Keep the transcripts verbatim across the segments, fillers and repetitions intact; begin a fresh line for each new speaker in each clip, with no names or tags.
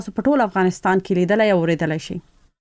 په ټول افغانستان کې لیدلای او اوریدلای شي.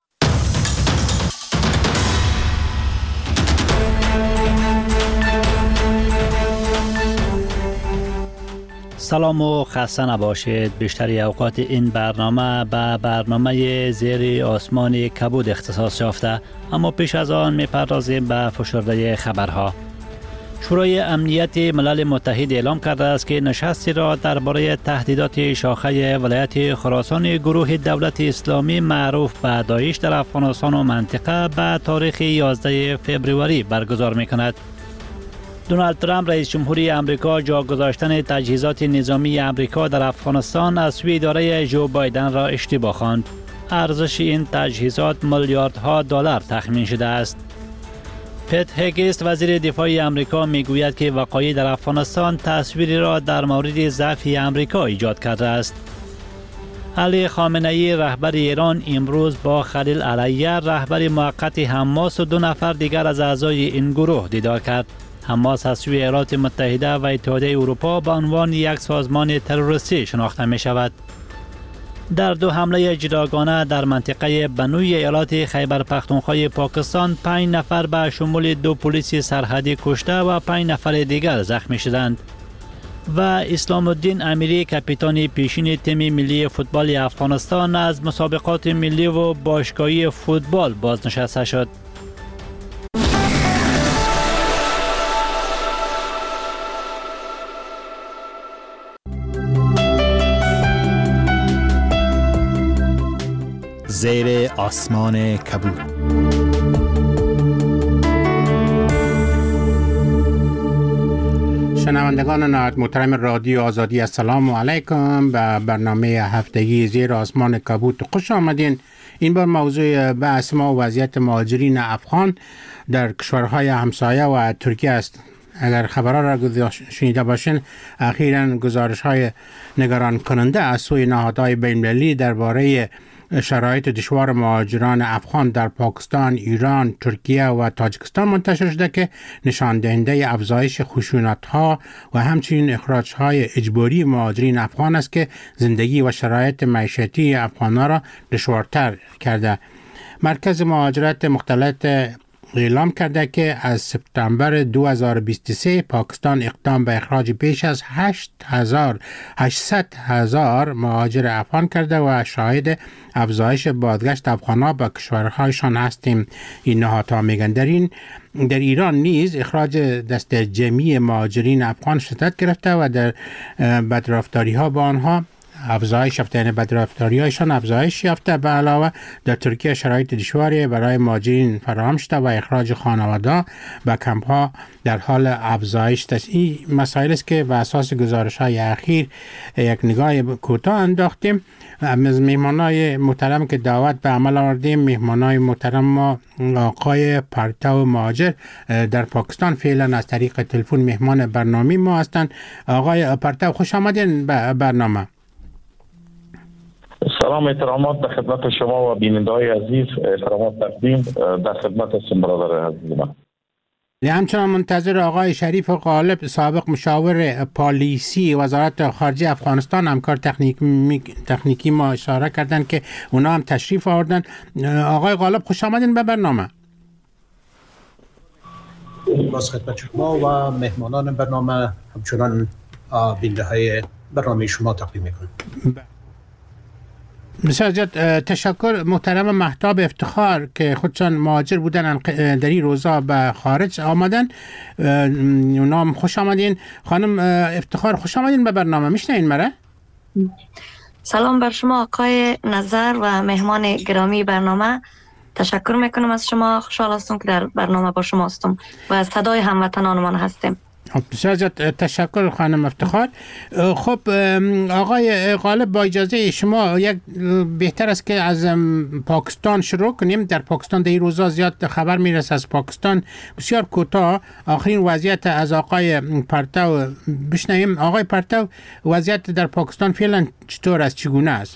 سلام و خسته نباشید. بیشتری اوقات این برنامه به برنامه زیر آسمان کبود اختصاص یافته، اما پیش از آن میپردازیم به فشرده خبرها. شورای امنیت ملل متحد اعلام کرده است که نشستی را درباره تهدیدات شاخه ولایت خراسان گروه دولت اسلامی معروف به داعش در افغانستان و منطقه به تاریخ یازده فوریه برگزار می‌کند. دونالد ترامپ رئیس جمهوری آمریکا جا گذاشتن تجهیزات نظامی آمریکا در افغانستان از سوی اداره جو بایدن را اشتباه خواند. ارزش این تجهیزات میلیاردها دلار تخمین شده است. پت هگست وزیر دفاع آمریکا میگوید که وقایع در افغانستان تصویری را در مورد ضعف آمریکا ایجاد کرده است. علی خامنه‌ای رهبر ایران امروز با خلیل علیه رهبر موقت حماس و دو نفر دیگر از اعضای این گروه دیدار کرد. حماس از سوی ایالات متحده و اتحادیه اروپا به عنوان یک سازمان تروریستی شناخته می شود. در دو حمله جداگانه در منطقه بنوی ایالات خیبر پختونخوا پاکستان پنج نفر به شمول دو پلیس سرحدی کشته و پنج نفر دیگر زخمی شدند. و اسلام الدین امیری کاپیتان پیشین تیم ملی فوتبال افغانستان از مسابقات ملی و باشگاهی فوتبال بازنشسته شد.
زیر آسمان کبود.
شنوندگان نهایت محترم رادیو آزادی، السلام علیکم. به برنامه هفتگی زیر آسمان کبود خوش آمدین. این بار موضوع بحث ما وضعیت مهاجرین افغان در کشورهای همسایه و ترکیه است. اگر خبرها را شنیده باشین، اخیراً گزارش‌های نگران کننده از سوی نهادهای بین‌المللی درباره شرایط دشوار مهاجران افغان در پاکستان، ایران، ترکیه و تاجیکستان منتشر شده که نشان دهنده افزایش خشونت‌ها و همچنین اخراج‌های اجباری مهاجرین افغان است که زندگی و شرایط معیشتی افغان‌ها را دشوارتر کرده. مرکز مهاجرت مختلط اعلام کرده که از سپتامبر دو هزار و بیست و سه پاکستان اقدام به اخراج بیش از هشتصد هزار مهاجر افغان کرده و شاهد افزایش بازگشت افغان‌ها به کشورهایشان هستیم. این نهادها میگن در این در ایران نیز اخراج دست جمعی مهاجرین افغان شدت گرفته و در بدرفتاری‌ها با آنها افزایش یافته، یعنی بدرفتاری‌هایشان افزایش یافته. به علاوه در ترکیه شرایط دشواری برای مهاجرین فراهم شده و اخراج خانواده به کمپ‌ها در حال افزایش است. این مسائل است که به اساس گزارش‌های اخیر یک نگاه کوتاه انداختیم. از مهمانای محترم که دعوت به عمل آوردیم، مهمانای محترم ما آقای پرتو مهاجر در پاکستان فعلا از طریق تلفن مهمان برنامه ما هستند. آقای پرتو خوش آمدین به برنامه.
سلام، احترامات به خدمت شما و بیننده‌های عزیز. احترامات تقدیم در خدمت هستم برادر عزیز من.
همچنان منتظر آقای شریف غالب، سابق مشاور پالیسی وزارت خارجه افغانستان، همکار تکنیکی تکنیکی ما اشاره کردن که اونا هم تشریف آوردن. آقای غالب خوش آمدین به برنامه.
باز خدمت شما و مهمانان برنامه، همچنان بیننده‌های برنامه شما تقدیم می‌کنم.
بسیار زیاد تشکر. محترم مهتاب افتخار که خودشان مهاجر بودن در این روزا به خارج آمدن، اونا هم خوش آمدین. خانم افتخار خوش آمدین به برنامه. میشنین مرا؟
سلام بر شما آقای نظر و مهمان گرامی برنامه. تشکر میکنم از شما. خوشحال هستم که در برنامه با شما هستم و از صدای هموطنانمان هستیم.
بسیار زیاد تشکر خانم افتخار. خب آقای غالب، با اجازه شما یک بهتر است که از پاکستان شروع کنیم. در پاکستان در این روزا زیاد خبر میرسه از پاکستان. بسیار کوتاه آخرین وضعیت از آقای پرتو بشنویم. آقای پرتو، وضعیت در پاکستان فعلا چطور است، چگونه است؟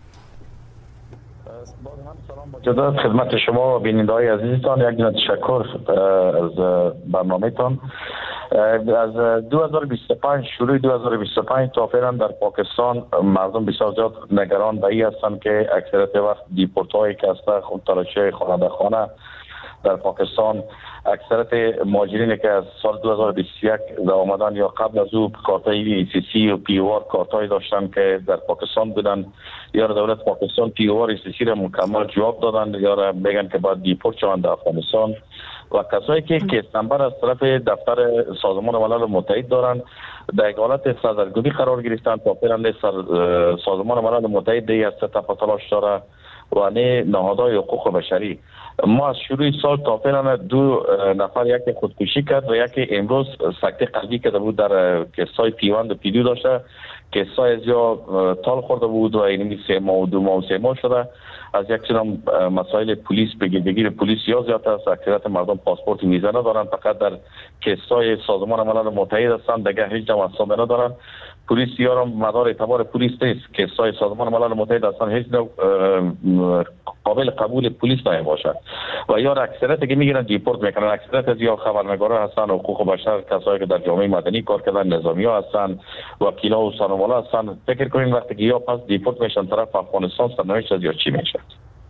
مجدد خدمت شما و بیننده‌های عزیزتان یک تشکر از برنامه‌تان. از دو هزار و بیست و پنج شروع دو هزار و بیست و پنج تا فعلا در پاکستان مردم بسیار زیاد نگران به این هستند که اکثریت وقت دیپورت هایی که هست خود تلاشی خانه خانه در پاکستان اکثریت مهاجرینی که از سال دو هزار و بیست و یک در آمدن یا قبل از او کارتای ای سی سی و پی او آر کارتای داشتن که در پاکستان بودن یا دولت پاکستان پی او آر ای سی سی را مکمل جواب دادن یا را میگن که باید دیپورت شوند در افغانستان و کسایی که کیس نمبر از طرف دفتر سازمان ملل متحد دارن در یک حالت سردرگمی قرار گرفتن تا فعلا سازمان ملل متحد دیگه است تحت تلاش داره و نه نهادهای حقوق بشری. ما از شروع سال تا فعلا دو نفر یکی خودکشی کرد و یکی امروز سکته قلبی کرده بود در کیسای پیوند و پی دو داشته کیسای از یا تال خورده بود و اینمی سه ماه و دو ماه و سه ماه شده. از یک سرم مسائل پلیس بگیردگیر پلیس یا زیادتر است. اکثریت مردم پاسپورت ویزا ندارن، فقط در کیسای سازمان ملل متحد هستند، دیگه هیچ جمع حساب ندارن. پلیس یا مدار اعتبار پلیس نیست، کیسای سازمان ملل متحد هستند، هیچ نوع قابل قبول پلیس نمیباشد و یا اکثریت که میگیرن دیپورت میکنن. اکثریت از یا خبرنگارا هستن، حقوق بشر، کسایی که در جامعه مدنی کار کردن، نظامی ها هستن، وکیلا و سانوالا هستن. فکر کنین وقتی که یا پس دیپورت میشن طرف افغانستان سرنوشت از یا چی میشه؟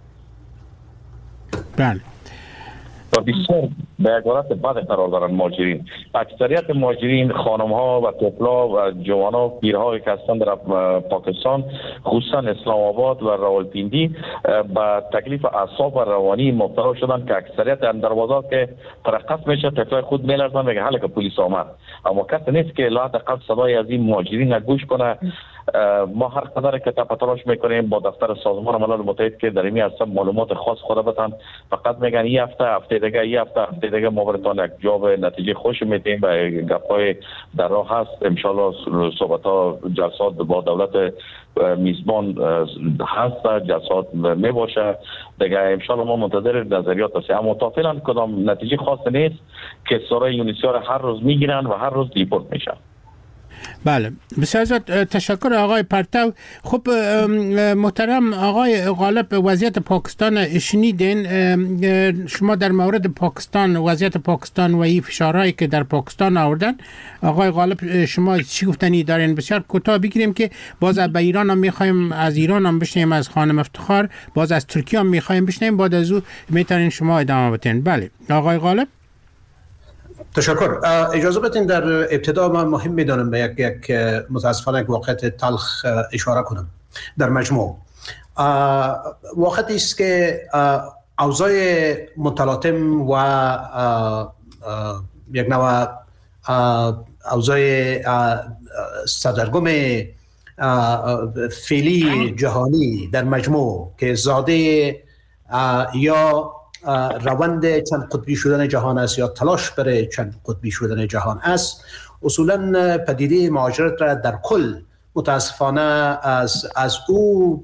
بله.
و بسیار به یک حالت بد قرار دارن مهاجرین. اکثریت مهاجرین خانم ها و طفلا و جوان ها پیرها که هستند در پاکستان خصوصا اسلام آباد و راولپیندی با تکلیف اعصاب و روانی مبتلا شدن که اکثریت در بازار که ترقص میشه طفلای خود میلرزن میگه حالا که پلیس آمد، اما کسی نیست که لا حداقل صدای از این مهاجرین گوش کنه. ما هر قدر که تلاش میکنیم با دفتر سازمان ملل متحد که در این هسته معلومات خاص خود بدن، فقط میگن این هفته هفته دیگه این هفته هفته دیگه ما براتون یک جواب نتیجه خوش میدیم و گپای در راه هست. ان شاء الله صحبت ها جلسات با دولت میزبان هست، جلسات می باشه دیگه. ان شاء الله ما منتظر نظریات هستیم، اما تا فعلا کدام نتیجه خاص نیست. که سرای یونیسیار هر روز میگیرن و هر روز دیپورت میشن.
بله بسیار زیاد تشکر آقای پرتو. خب محترم آقای غالب، وضعیت پاکستان شنیدین. شما در مورد پاکستان، وضعیت پاکستان و این فشارهایی که در پاکستان آوردن، آقای غالب شما چی گفتنی دارین؟ بسیار کوتاه بگیریم که باز از ایران هم میخوایم، از ایران هم بشنیم، از خانم افتخار، باز از ترکیه هم میخوایم بشنیم، بعد از او میتونین شما ادامه بدین. بله آقای غالب.
تشکر. اجازه بدین در ابتدا من مهم میدانم به یک یک متاسفانه یک واقعیت تلخ اشاره کنم. در مجموع واقعیتی است که اوضاع متلاطم و یک نوع اوضاع سردرگم فعلی جهانی در مجموع که زاده یا روند چند قطبی شدن جهان است یا تلاش برای چند قطبی شدن جهان است، اصولا پدیده مهاجرت را در کل متاسفانه از از او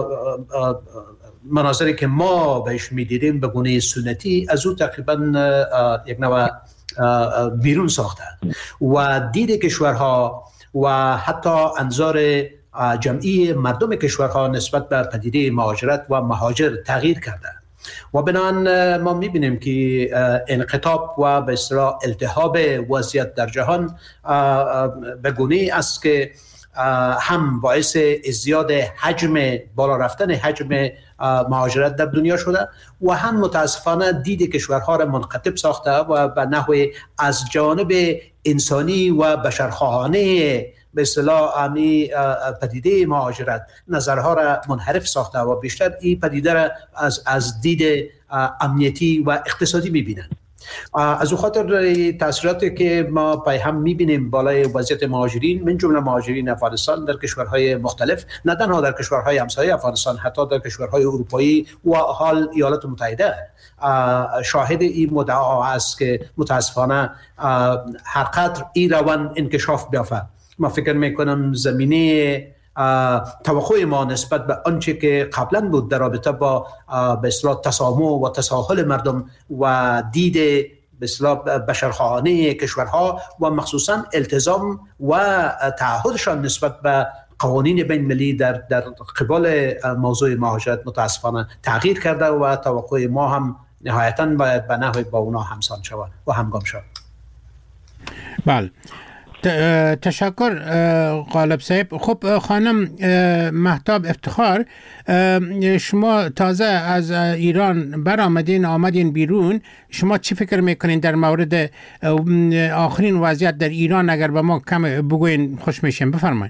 مناظری که ما بهش میدیدیم به گونه سنتی از او تقریبا یک نوع بیرون ساخته و دید کشورها و حتی انظار جمعی مردم کشورها نسبت به پدیده مهاجرت و مهاجر تغییر کرده و بنابراین ما میبینیم که انقطاع و به اصطلاح التهاب وضعیت در جهان به گونه است که هم باعث ازدیاد حجم بالا رفتن حجم مهاجرت در دنیا شده و هم متاسفانه دید کشورها را منقطب ساخته و به نحو از جانب انسانی و بشرخواهانه به اصطلاح امی پدیده مهاجرت نظرها را منحرف ساخته و بیشتر این پدیده را از از دید امنیتی و اقتصادی می‌بینند. از او خاطر تاثیراتی که ما پای هم می‌بینیم بالای وضعیت مهاجرین، من جمله مهاجرین افغانستان در کشورهای مختلف، نه تنها در کشورهای همسایه افغانستان، حتی در کشورهای اروپایی و حال ایالات متحده شاهد این مدعا است که متاسفانه هر قدر این روند انکشاف بیافته، ما فکر میکنم زمینه توقع ما نسبت به آنچه که قبلا بود در رابطه با به اصطلاح تسامح و تساهل مردم و دید به اصطلاح بشرخواهانه کشورها و مخصوصا التزام و تعهدشان نسبت به قوانین بین المللی در در قبال موضوع مهاجرت متاسفانه تغییر کرده و توقع ما هم نهایتاً باید به نحوی با اونا همسان شود و همگام شود.
بله تشکر غالب صاحب. خب خانم مهتاب افتخار، شما تازه از ایران برآمدین آمدین بیرون، شما چی فکر میکنین در مورد آخرین وضعیت در ایران؟ اگر به ما کم بگوین خوش میشیم. بفرمایید.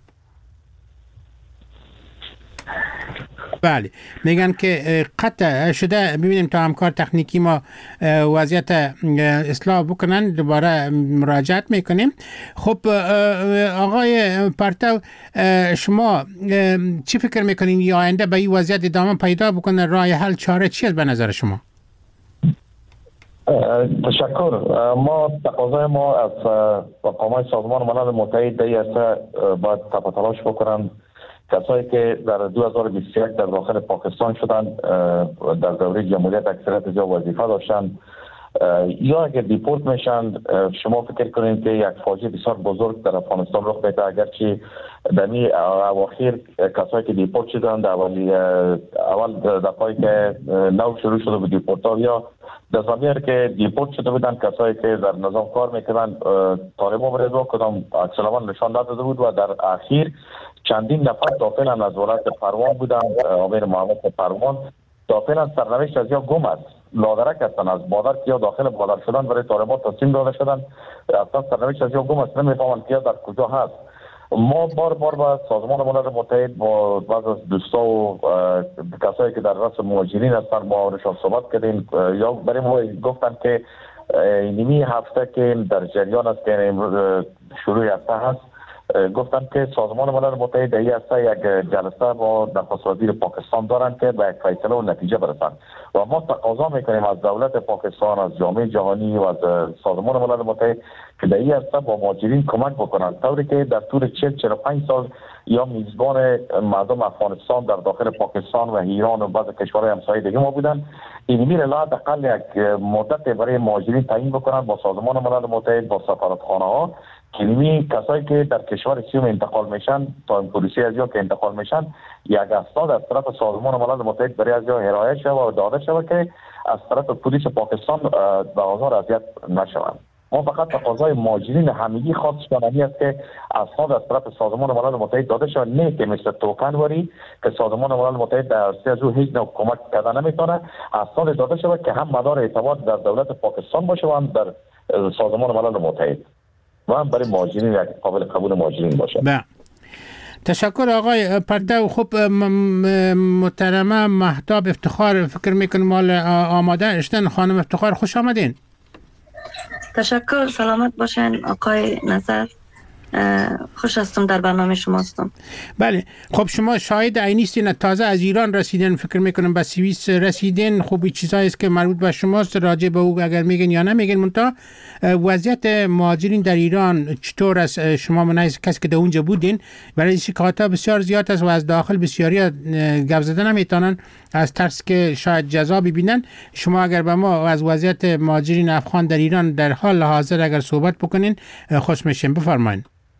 بله میگن که قطع شده، ببینیم تا همکار تکنیکی ما وضعیت اصلاح بکنن، دوباره مراجعت میکنیم. خب آقای پرتو، شما چی فکر میکنین یا آینده به این وضعیت ادامه پیدا بکنه؟ راه حل چاره چی است به نظر شما؟
تشکر. ما تقاضای ما از مقامات سازمان ملل متحد دی است باید تپ تلاش بکنن کسایی که در دو هزار و بیست و یک در داخل پاکستان شدند در دوره جمهوریت اکثریت یا وظیفه داشتند یا اگر دیپورت میشن، شما فکر کنید که یک فاجعه بسیار بزرگ در افغانستان رخ میده. اگرچه در می اواخر کسایی که دیپورت شدند اولی اول دفعه که نو شروع شده به دیپورت ها یا در زمینه که دیپورت شده بودند کسایی که در نظام کار میکردند، طالبان برای کدام اکثرا نشان داده بود و در اخیر چندین نفر داخل از ولایت پروان بودند، امیر محمد پروان داخل از سرنوشت از یا گم است، لادرک هستند، از بادر که یا داخل بادر شدن برای طالبان تصمیم داده شدن، اصلا سرنوشت از یا گم است، نمیفهمند که در کجا هست. ما بار بار با سازمان ملل متحد با بعض از دوستا و کسایی که در رأس مهاجرین هستند با نشان صحبت کردیم، یا برای ما گفتن که نیمی هفته که در جریان است که شروع هفته هست، گفتن که سازمان ملل متحد ای هسته یک جلسه با نخست وزیر پاکستان دارند که به یک فیصله و نتیجه برسند و ما تقاضا میکنیم از دولت پاکستان، از جامعه جهانی و از سازمان ملل متحد که در این هسته با مهاجرین کمک بکنند، طوری که در طول چهل چهل و پنج سال یا میزبان مردم افغانستان در داخل پاکستان و ایران و بعض کشورهای همسایه دیگه ما بودن، این میره حداقل یک مدت برای مهاجرین تعیین بکنند با سازمان ملل متحد، با سفارتخانه ها، کلمی کسایی که در کشور سیوم انتقال میشن تا پلیسی از یا که انتقال میشن یک اسناد از طرف سازمان ملل متحد برای از یا ارائه شود و داده شود که از طرف پلیس پاکستان به آزار اذیت نشوند. ما فقط تقاضای مهاجرین همگی خواستشان این است که اسناد از طرف سازمان ملل متحد داده شود، نه که مثل توکنوری که سازمان ملل متحد در عرصه از او هیچ نوع کمک کردن نمیتونه، اسناد داده شود که هم مدار اعتماد در دولت پاکستان باشه و هم در سازمان ملل متحد و هم برای مهاجرین یک قابل قبول مهاجرین باشه.
بله. تشکر آقای پرتو. خب محترمه مهتاب افتخار، فکر میکنم مال آماده اشتن. خانم افتخار خوش آمدین.
تشکر، سلامت باشین آقای نظر، خوش هستم در برنامه شما هستم.
بله. خب شما شاهد عینی هستین، تازه از ایران رسیدین، فکر میکنم به سوئیس رسیدین. خب این چیزایی است که مربوط به شماست، راجع به او اگر میگن یا نمیگن. منتها وضعیت مهاجرین در ایران چطور است؟ شما منایز کسی که در اونجا بودین، برای شکایات بسیار زیاد است و از داخل بسیاری گپ زدن نمیتونن از ترس که شاید جزا ببینن. شما اگر به ما از وضعیت مهاجرین افغان در ایران در حال حاضر اگر صحبت بکنین خوش میشیم. بفرمایید.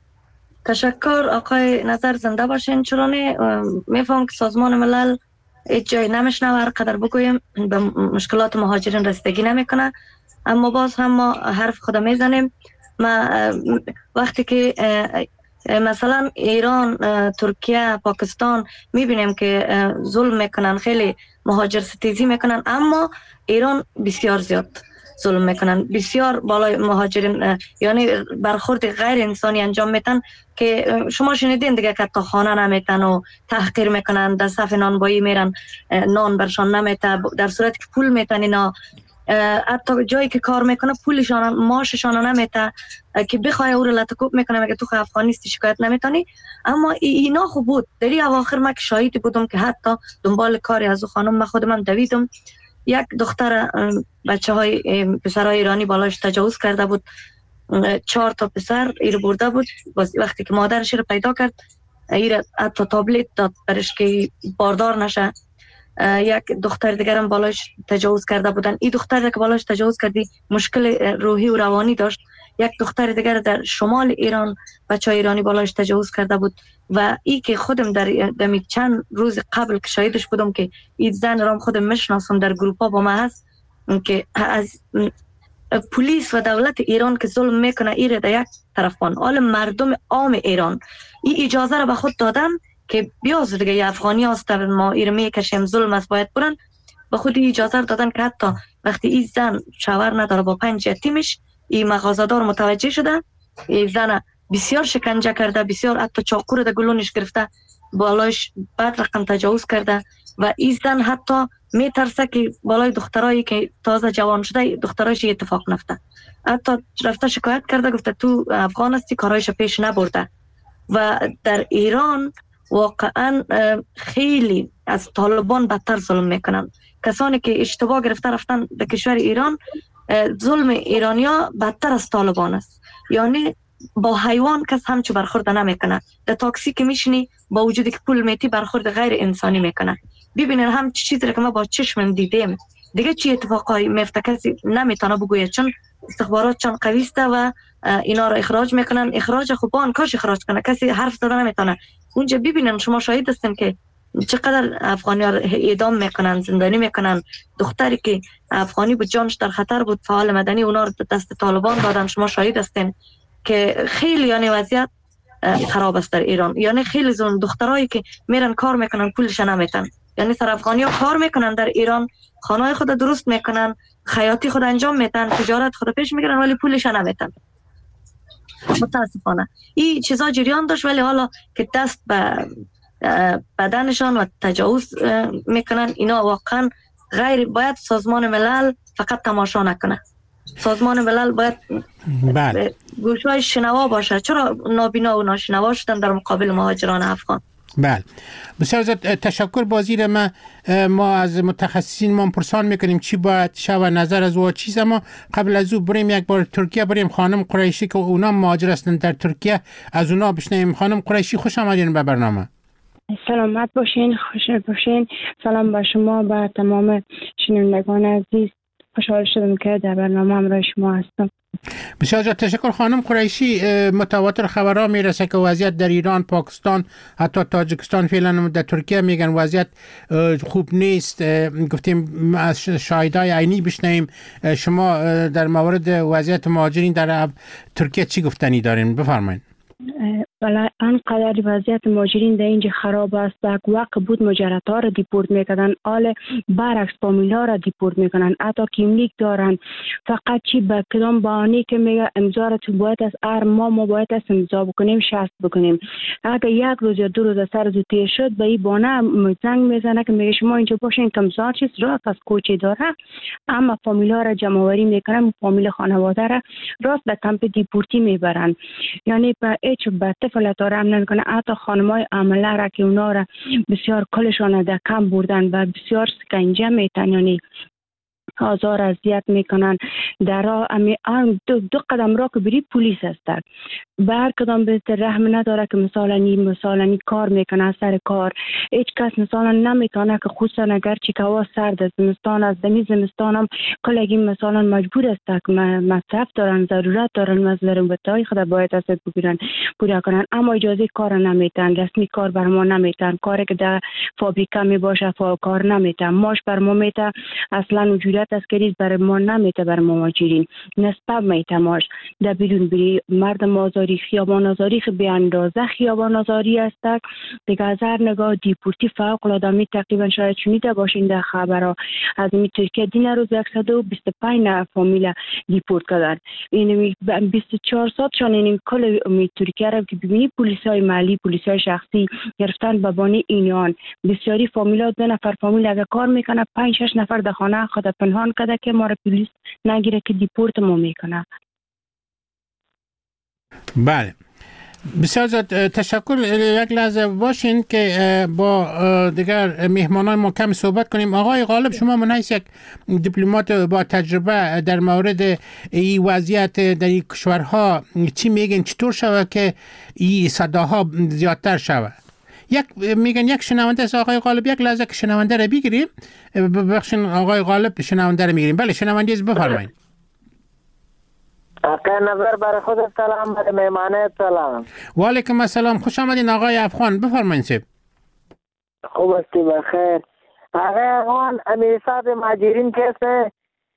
تشکر آقای نظر، زنده باشین. چرا نه میفهم که سازمان ملل هیچ جای نمیشنه و هر قدر بگویم به مشکلات مهاجرین رسیدگی نمیکنه، اما باز هم ما حرف خود میزنیم. ما وقتی که مثلا ایران، ترکیه، پاکستان میبینیم که ظلم میکنن، خیلی مهاجر ستیزی میکنن، اما ایران بسیار زیاد ظلم میکنن، بسیار بالای مهاجرین، یعنی برخورد غیر انسانی انجام میتن که شما شنیدین دیگه که تا خانه نمیتن و تحقیر میکنن، در صف نانبایی میرن، نان برشان نمیته، در صورتی که پول میتن اینا، حتی جایی که کار میکنه پولشان ماششان نمیته که بخوای او رو لطکوب میکنه، مگه تو افغانیستی شکایت نمیتونی. اما اینا خوب بود. در این اواخر ما که شاهدی بودم که حتی دنبال کاری از او خانم ما خودم دویدم، یک دختر بچه های پسرهای ایرانی بالاش تجاوز کرده بود، چهار تا پسر ایر برده بود. وقتی که مادرش رو پیدا کرد ایر حتی تابلت داد برش که باردار نشه. یک دختر دیگر هم بالاش تجاوز کرده بودن. این دختر که بالاش تجاوز کردی مشکل روحی و روانی داشت. یک دختر دیگر در شمال ایران بچه ایرانی بالاش تجاوز کرده بود و ای که خودم در دمی چند روز قبل که شاهدش بودم که این زن رام خودم میشناسم، در گروپا با ما هست، که از پلیس و دولت ایران که ظلم میکنه ایره در یک طرف بان، حال مردم عام ایران این اجازه را به خود دادن که بیاز دیگه ی افغانی هست ما ایره میکشیم ظلم است باید برن، به خود اجازه دادن که حتی وقتی این زن شوهر نداره با پنج یتیمش، این مغازه‌دار متوجه شده، این زن بسیار شکنجه کرده، بسیار حتی چاقو رو در گلونش گرفته، بالایش بعد رقم تجاوز کرده و این زن حتی میترسه که بالای دخترایی که تازه جوان شده دخترایش اتفاق نفته، حتی رفته شکایت کرده، گفته تو افغان هستی کارایش پیش نبرده. و در ایران واقعا خیلی از طالبان بدتر ظلم میکنن. کسانی که اشتباه گرفته رفتن در کشور ایران، ظلم ایرانیا بدتر از طالبان است. یعنی با حیوان کس همچو برخورد نمیکنه. در تاکسی که میشینی با وجودی که پول میتی برخورد غیر انسانی میکنه. ببینین هم چیزی که ما با چشمم دیدیم دیگه چی اتفاقایی میفته کسی نمیتونه بگوید، چون استخبارات چون قوی است و اینا را اخراج میکنن. اخراج خوبان کاش اخراج کنه، کسی حرف زدن نمیتونه. اونجا ببینن شما شاهد هستین که چقدر افغانی ها اعدام میکنن، زندانی میکنن. دختری که افغانی بود جانش در خطر بود، فعال مدنی، اونا رو دست طالبان دادن. شما شاهد هستین که خیلی یعنی وضعیت خراب است در ایران. یعنی خیلی زن دخترایی که میرن کار میکنن پولش نمیتن. یعنی سر افغانی ها کار میکنن در ایران، خانه خود درست میکنن، خیاطی خود انجام میدن، تجارت خود پیش میگیرن ولی پولش نمیتن. متاسفانه این چیزا جریان داشت، ولی حالا که دست به بدنشان و تجاوز میکنن، اینا واقعا غیر باید سازمان ملل فقط تماشا نکنه. سازمان ملل باید
بله
گوشهای شنوا باشه. چرا نابینا و ناشنوا شدن در مقابل مهاجران افغان؟
بله بسیار زیاد تشکر. بازیر ما ما از متخصصین ما پرسان میکنیم چی باید شو نظر از او چیز. اما قبل از او بریم یک بار ترکیه بریم. خانم قریشی که اونا مهاجر هستند در ترکیه، از اونا بشنویم. خانم قریشی خوش آمدین به برنامه.
سلامت باشین، خوش باشین. سلام با شما و تمام شنوندگان عزیز. خوشحال شدم که در برنامه همراه شما هستم.
بسیار زیاد تشکر. خانم قریشی، متواتر خبرها میرسه که وضعیت در ایران، پاکستان، حتی تاجیکستان، فعلا در ترکیه میگن وضعیت خوب نیست. گفتیم از شاهدای عینی بشنویم. شما در مورد وضعیت مهاجرین در ترکیه چی گفتنی دارین؟ بفرمایید.
بله، انقدر وضعیت مهاجرین در اینجا خراب است. یک وقت بود مهاجرت ها را دیپورت میکردن، حال برعکس فامیلا را دیپورت میکنن، حتی کیملیک دارن. فقط چی به کدام بهانه که میگه امضا را تو باید از هر ماه ما باید از امضا بکنیم، شست بکنیم. اگر یک روز یا دو روز سر زو تیر شد به این بهانه زنگ میزنه که میگه شما اینجا باشین کمزار چیز راست از کوچه داره، اما فامیلا را جمع آوری میکنن، فامیل خانواده را راست به کمپ دیپورتی میبرن. یعنی به هیچ بته فلت آرام نمیکنه. حتی خانمای عامله را که اونا را بسیار کلشان در کم بردن و بسیار سکنجه میتن، یعنی آزار اذیت میکنن. در راه دو, دو قدم را که بری پلیس هستن، بر کدام به رحم نداره که مثلا نی مثلا کار میکنه سر کار. هیچ کس مثلا نمیتونه که خصوصا اگر چی که سرد است، زمستان است، دمی زمستان هم کلگی مثلا مجبور است که مصرف دارن، ضرورت دارن، مزرعتای خود باید است بگیرن پورا کنن، اما اجازه کار نمیتن، رسمی کار بر ما نمیتن، کاری که در فابریکه می باشه فا کار نمیتن، ماش بر ما میته اصلا وجودت است که بر ما نمیته. بر مهاجرین نسبت میته ماش در بیرون بری مردم آزاری، خیابان آزاری به اندازه خیابان آزاری است. دیگه از هر نگاه دیپورتی فوق العاده می تقریبا شاید شنیده باشین در خبرها از می ترکیه دین روز صد و بیست و پنج فامیل دیپورت کردن. این بیست و چهار ساعتشان این کل می ترکیه رو که ببینی پلیسای محلی، پلیسای شخصی گرفتن به بانی اینان. بسیاری فامیلا دو نفر فامیل اگه کار میکنه پنج شش نفر در خانه خود پنهان کرده که ما را پلیس نگیره که دیپورت ما میکنه.
بله بسیار زیاد تشکر. یک لحظه باشین که با دیگر مهمانان ما کم صحبت کنیم. آقای غالب، شما من حیث یک دیپلمات با تجربه در مورد این وضعیت در این کشورها چی میگین؟ چطور شود که این صداها زیادتر شود؟ یک میگن یک شنونده است آقای غالب، یک لحظه که شنونده رو بگیریم. ببخشید آقای غالب، شنونده رو میگیریم. بله شنونده است، بفرمایید.
آقای نظر برای خود سلام، برای مهمانه سلام.
و علیکم السلام، خوش آمدین آقای افغان، بفرمایید سید.
خوب هستی بخیر. آقای افغان، امیرصاحب مهاجرین کیسه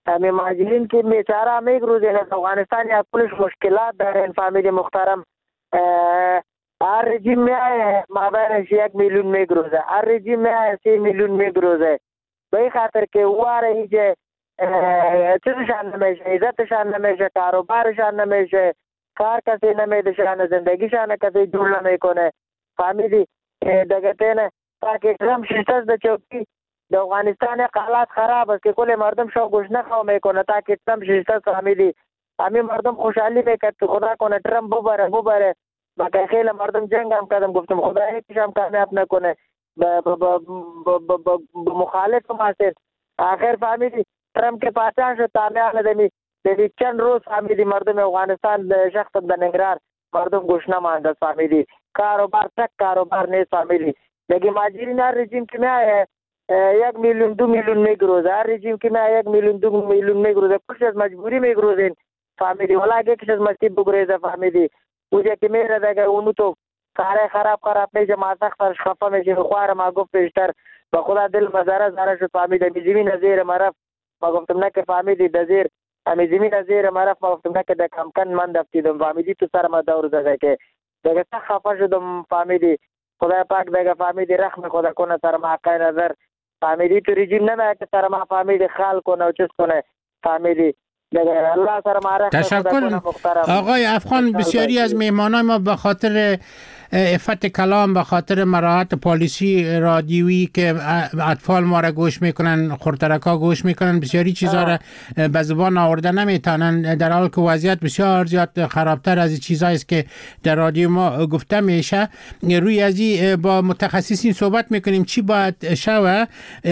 همین مهاجرین که بیچاره میگروزن از افغانستان یا کلش مشکلات دارن فامیلی محترم. هر رژیم میایه مابینش یک میلیون میگروزه، هر رژیم میایه سی میلیون میگروزه، به این خاطر که واره ایجه چیزشان نمیشه، عزتشان نمیشه، کاروبارشان نمیشه، کار کسی نمیدشان، زندگیشان کسی جور نمیکنه. فامیلی دگتینه تاکه اکرام شیشتاز ده چوکی ده افغانستان حالات خراب است که کل مردم شو گوش نخواه میکنه تاکه اکرام شیشتاز. فامیلی همین مردم خوشحالی میکرد که خدا کنه ترامپ ببره ببره با که خیلی مردم جنگ هم کردم، گفتم خدا یکیش هم کامیاب نکنه با مخالف هم هستید. آخر فامیلی ترامپ که پاچان شد تامیان دمی دمی چند روز فامیلی مردم افغانستان شخص به نگران مردم گوش نمانده. فامیلی کاروبار تک کاروبار نیست. فامیلی دیگه مهاجرین هر رژیم که میایه یک میلیون دو میلیون میگروزه، هر رژیم که میایه یک میلیون دو میلیون میگروزه، کلش از مجبوری میگروزین. فامیلی ولی اگه کش از مستی بگریزه فامیلی اوجه که میره دیگه اونو تو کاره خراب خراب میشه، ما سختش خفه میشه. خواره ما گفت پیشتر با خدا دل مزاره زاره شد فامیلی می زمین زیر مرف ما گفتم نه که فامیلی د زیر می زمین زیر مرف ما گفتم نه که د کمکن من دفتیدم فامیلی تو سر ما دور زده که دیگه سخت خفه شدم. فامیلی خدا پاک دیگه فامیلی رحم خدا کنه سر ما حق نظر. فامیلی تو رژیم نمیاد که سر ما فامیلی خال کنه و چیز کنه. فامیلی الله سر ما رحم
تشکر آقای افغان. بسیاری از مهمانان ما به خاطر افت کلام، به خاطر مراعات پالیسی رادیویی که اطفال ما را گوش میکنن، خورترکا گوش میکنن، بسیاری چیزا را به زبان آورده نمیتونن، در حالی که وضعیت بسیار زیاد خرابتر از چیزایی است که در رادیو ما گفته میشه. روی ازی با متخصصین صحبت میکنیم چی باید شوه.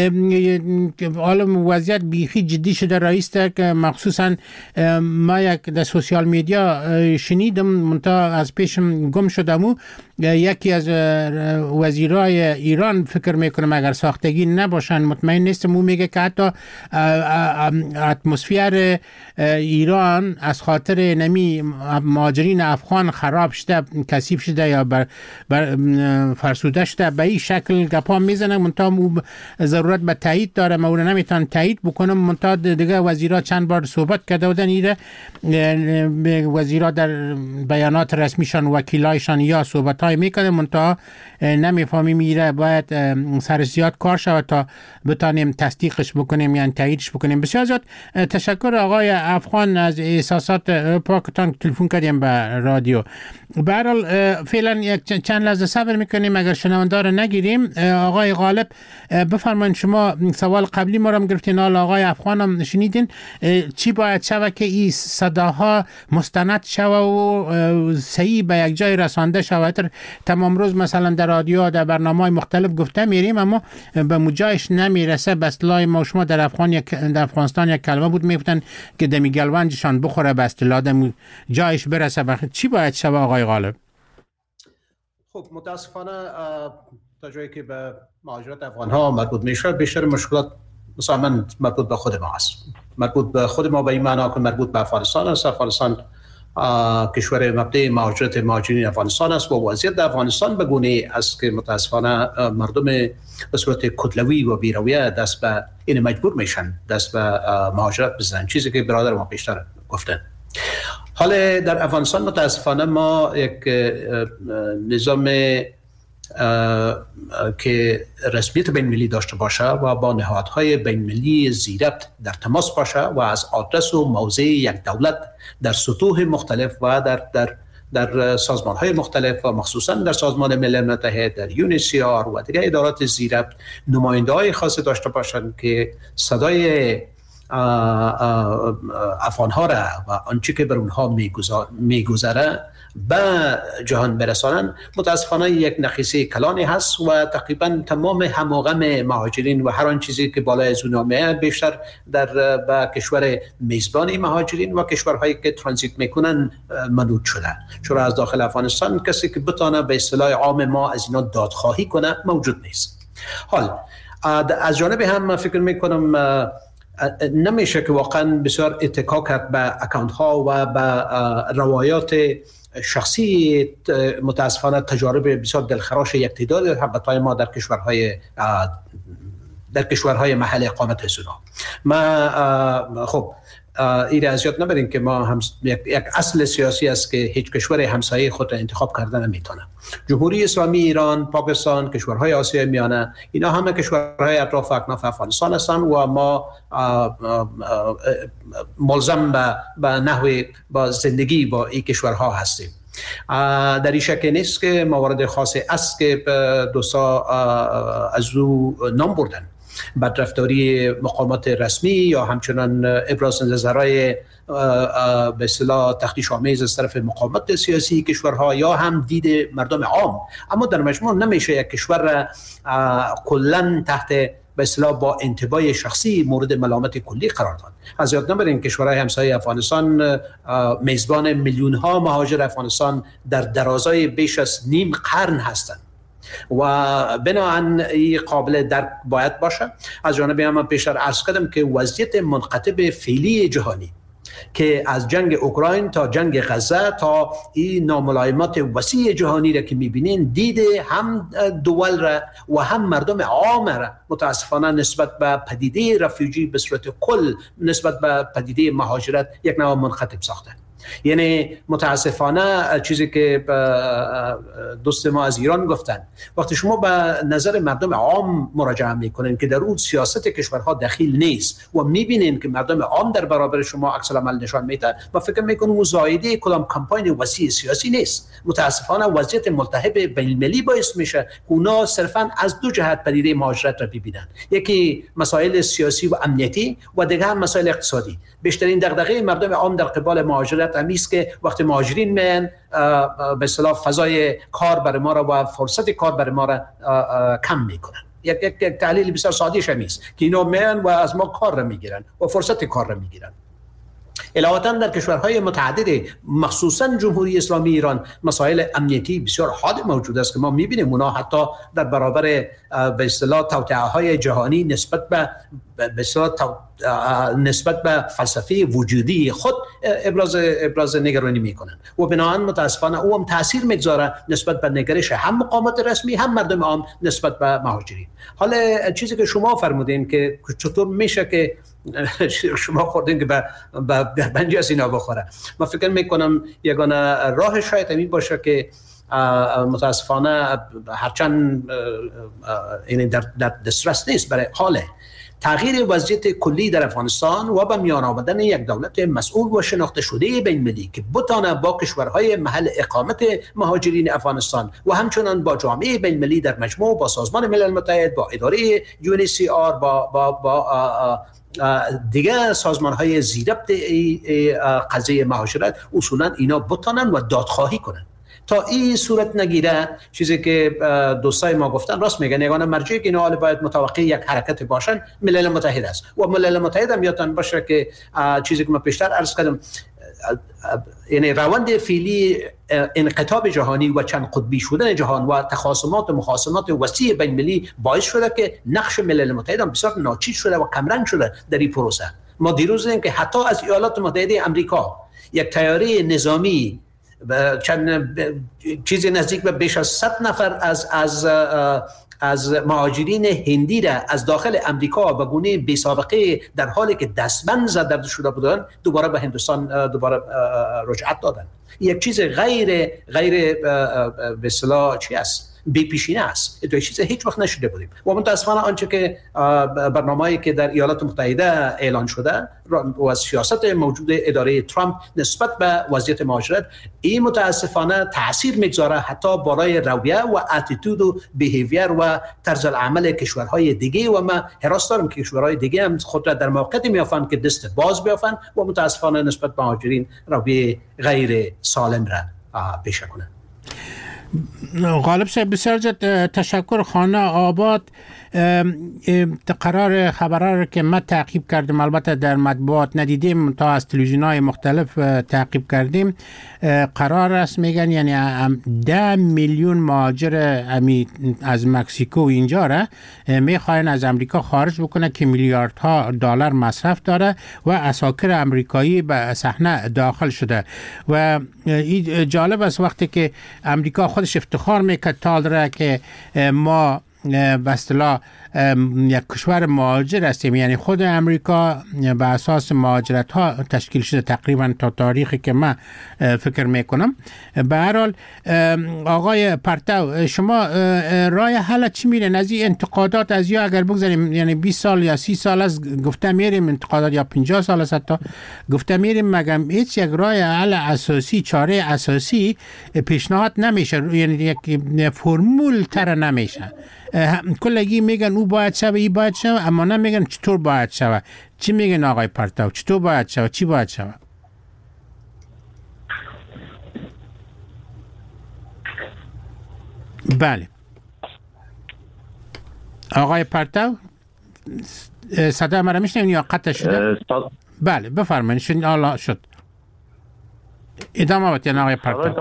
حالا وضعیت بیخی جدی شده رئیس که مخصوصا ما یک در سوشیال میدیا شنیدم منتها از پیشم گم شدم. یکی از وزیرای ایران فکر میکنم اگر ساختگی نباشن مطمئن نیستم، او میگه که حتی اتمسفر ایران از خاطر نمی مهاجرین افغان خراب شده، کثیف شده یا بر, بر فرسوده شده. به این شکل گپا میزنه منتها او ضرورت به تایید داره، ما اون نمیتونن تایید بکنم. منتها دیگه وزیرا چند بار صحبت کرده بودن، ایره وزیرا در بیانات رسمیشان وکیلایشان یا صحبت های میکنه منتها نمیفهمیم ایره باید سرش زیاد کار شود تا بتانیم تصدیقش بکنیم یعنی تاییدش بکنیم. بسیار زیاد تشکر آقای افغان از احساسات پاکتان تلفن کردیم به رادیو. به هر حال فعلا یک چند لحظه صبر میکنیم اگر شنونده رو نگیریم. آقای غالب بفرمایید، شما سوال قبلی ما رو گرفتین، حالا آقای افغان هم شنیدین. چی باید شود که این صداها مستند شود و صحیح به یک جای رسانده شود؟ تمام روز مثلا در رادیو در برنامه‌های مختلف گفته میریم اما به مجایش نمیرسه. به اصطلاح ما شما در افغان یک در افغانستان یک کلمه بود میگفتن که دمی گلوانجشان بخوره، به اصطلاح دم جایش برسه. بخیر چی باید شود آقای غالب؟
خب متاسفانه تا جایی که به مهاجرت افغان ها مربوط میشه بیشتر مشکلات مثلا مربوط به خود ما است، مربوط به خود ما به این معنا که مربوط به افغانستان است. افغانستان کشور مبدأ مهاجرت مهاجرین افغانستان است و وضعیت در افغانستان به گونه‌ای است که متاسفانه مردم به صورت کتلوی و بی‌رویه دست به این مجبور میشن دست به مهاجرت بزنن، چیزی که برادر ما پیشتر گفتن. حالا در افغانستان متاسفانه ما یک نظام که رسمیت بین المللی داشته باشه و با نهادهای بین المللی زیربط در تماس باشه و از آدرس و موضع یک دولت در سطوح مختلف و در در در سازمان‌های مختلف و مخصوصا در سازمان ملل متحد، در یونیسیار و دیگر ادارات زیربط نماینده‌های خاصی داشته باشند که صدای افغان‌ها را و آنچه که بر اونها میگذره به جهان برسانن. متاسفانه یک نقیصه کلانی هست و تقریبا تمام هماغم مهاجرین و هر آن چیزی که بالای از اونها میاد بیشتر در به کشور میزبان مهاجرین و کشورهایی که ترانزیت میکنن منوط شده، چون از داخل افغانستان کسی که بتونه به اصطلاح عام ما از اینا دادخواهی کنه موجود نیست. حال از جانب هم من فکر میکنم نمیشه که واقعا بسیار اتکا کرد به اکانت ها و به روایات شخصی متاسفانه تجارب بسیار دلخراش یک تعداد هموطنان ما در کشورهای در کشورهای محل اقامت هستند. ما خب این از یاد نبریم که ما هم یک, یک اصل سیاسی است که هیچ کشور همسایه خود را انتخاب کردن نمیتونه. جمهوری اسلامی ایران، پاکستان، کشورهای آسیای میانه، اینا همه کشورهای اطراف اکناف افغانستان هستند و ما ملزم به, به نحو با زندگی با این کشورها هستیم. در این شک نیست که موارد خاصی است که دوستا از او نام بردن، بدرفتاری مقامات رسمی یا همچنان ابراز نظرهای به اصطلاح تخطیش آمیز از طرف مقامات سیاسی کشورها یا هم دید مردم عام. اما در مجموع نمیشه یک کشور را کلا تحت به اصطلاح با انتباه شخصی مورد ملامت کلی قرار داد. از یاد نبریم کشورهای همسایه افغانستان میزبان میلیون ها مهاجر افغانستان در درازای بیش از نیم قرن هستند و بناهن این قابل درک باید باشه. از جانب هم پیشتر عرض کردم که وضعیت منقطب فعلی جهانی که از جنگ اوکراین تا جنگ غزه تا این ناملایمات وسیع جهانی را که میبینین، دیده هم دول را و هم مردم عام را متاسفانه نسبت به پدیده رفیوجی به صورت کل، نسبت به پدیده مهاجرت یک نوع منقطب ساخته. یعنی متاسفانه چیزی که دوست ما از ایران گفتن، وقتی شما به نظر مردم عام مراجعه میکنین که در اون سیاست کشورها دخیل نیست و میبینین که مردم عام در برابر شما عکس العمل نشان میده، ما فکر میکنم مزایده کدام کمپاین وسیع سیاسی نیست. متاسفانه وضعیت ملتهب بین المللی باعث میشه که اونا صرفا از دو جهت پدیده مهاجرت را ببینن، یکی مسائل سیاسی و امنیتی و دیگه هم مسائل اقتصادی. بیشترین دغدغه مردم عام در قبال مهاجرت همیست که وقتی مهاجرین میان به اصطلاح فضای کار برای ما را و فرصت کار برای ما را کم میکنن. یک یک تحلیل بسیار ساده همیست که اینا میان و از ما کار را میگیرن و فرصت کار را میگیرن. علاوه در کشورهای متعدد مخصوصا جمهوری اسلامی ایران مسائل امنیتی بسیار حاد موجود است که ما میبینیم اونا حتی در برابر به اصطلاح توطئه‌های جهانی نسبت به به اصطلاح نسبت به فلسفه وجودی خود ابراز ابراز نگرانی میکنن و بنابراین متاسفانه او هم تاثیر میگذاره نسبت به نگرش هم مقامات رسمی هم مردم عام نسبت به مهاجرین. حالا چیزی که شما فرمودین که چطور میشه که شما خوردین که به گربنجی از اینا بخوره، ما فکر میکنم یگانه راه شاید این باشه که متاسفانه هرچند این در, در دسترس نیست برای حال تغییر وضعیت کلی در افغانستان و به میان آمدن یک دولت مسئول و شناخته شده بین المللی که بتونه با کشورهای محل اقامت مهاجرین افغانستان و همچنان با جامعه بین المللی در مجموع، با سازمان ملل متحد، با اداره یو ان اچ سی آر، با با با دیگه سازمان های زیربط قضیه مهاجرت اصولا اینا بتونن و دادخواهی کنن. تا این صورت نگیره، چیزی که دوستای ما گفتن راست میگن، یگانه مرجعی که اینا باید متوقع یک حرکت باشن ملل متحد است و ملل متحد هم یادتان باشه که چیزی که من پیشتر عرض کردم، یعنی روند فعلی انقطاب جهانی و چند قطبی شدن جهان و تخاصمات و مخاصمات وسیع بین المللی باعث شده که نقش ملل متحد هم بسیار ناچیز شده و کمرنگ شده در این پروسه. ما دیروز دیدیم که حتی از ایالات متحده آمریکا یک طیاره نظامی چند چیزی نزدیک به بیش از صد نفر از از از مهاجرین هندی را از داخل امریکا به گونه بی سابقه در حالی که دستبند زده شده بودند دوباره به هندوستان دوباره رجعت دادن. یک چیز غیر غیر به اصطلاح چی است؟ بی پیشینه است. این چیز هیچ وقت نشده بودیم و متاسفانه آنچه که برنامه‌ای که در ایالات متحده اعلان شده و از سیاست موجود اداره ترامپ نسبت به وضعیت مهاجرت، این متاسفانه تاثیر میگذاره حتی بالای رویه و اتیتود و بیهیویر و طرز العمل کشورهای دیگه و ما حراس دارم که کشورهای دیگه هم خود را در موقعیتی میافن که دست باز بیافن و متاسفانه نسبت به مهاجرین رویه غیر سالم را پیشه کنند.
غالب صاحب بسیار زیاد تشکر. خانه آباد قرار خبرها که ما تعقیب کردیم، البته در مطبوعات ندیدیم تا از تلویزیون‌های مختلف تعقیب کردیم، قرار است میگن یعنی ده میلیون مهاجر از مکزیکو اینجا را میخواین از امریکا خارج بکنه که میلیاردها دلار مصرف داره و عساکر امریکایی به صحنه داخل شده و این جالب است وقتی که امریکا خودش افتخار میکرد تا داره که ما به اصطلاح یک کشور مهاجر هستیم، یعنی خود امریکا به اساس مهاجرت ها تشکیل شده تقریبا تا تاریخی که من فکر میکنم. به هر حال آقای پرتو، شما راه حل چی میرین از این انتقادات؟ از یا اگر بگذاریم یعنی بیست سال یا سی سال از گفته میریم انتقادات، یا پنجاه سال است حتی گفته میریم، مگم هیچ یک راه حل اساسی، چاره اساسی پیشنهاد نمیشه، یعنی یک فرمول تر نمیشه. کلگی میگن او باید شوه، ای باید شوه، اما نمیگن چطور باید شوه. چی میگن آقای پرتو؟ چطور باید شوه؟ چی باید شوه؟ بله آقای پرتو، صدا مرا میشنوین یا قطع شده؟ بله بفرمایید. شد حالا شد ادامه بدید آقای پرتو.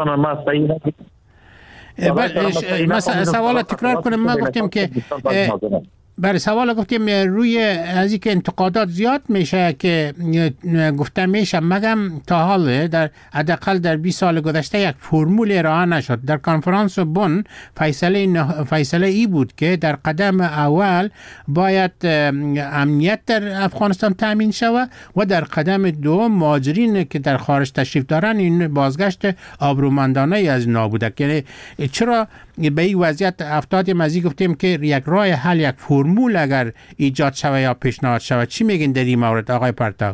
بله سوال تکرار کنم. ما گفتیم که بله سوال گفتیم روی از اینکه انتقادات زیاد میشه که گفته میشه، مگم تا حال در حداقل در بیست سال گذشته یک فرمول ارائه نشد. در کنفرانس بن فیصله فیصله ای بود که در قدم اول باید امنیت در افغانستان تامین شود و در قدم دوم مهاجرین که در خارج تشریف دارن این بازگشت آبرومندانه از نابودک. یعنی چرا به این وضعیت افتاد؟ مزی گفتیم که یک راه حل، یک فرمول اگر ایجاد شود یا پیشنهاد شود. چی میگین در این مورد آقای پرتو؟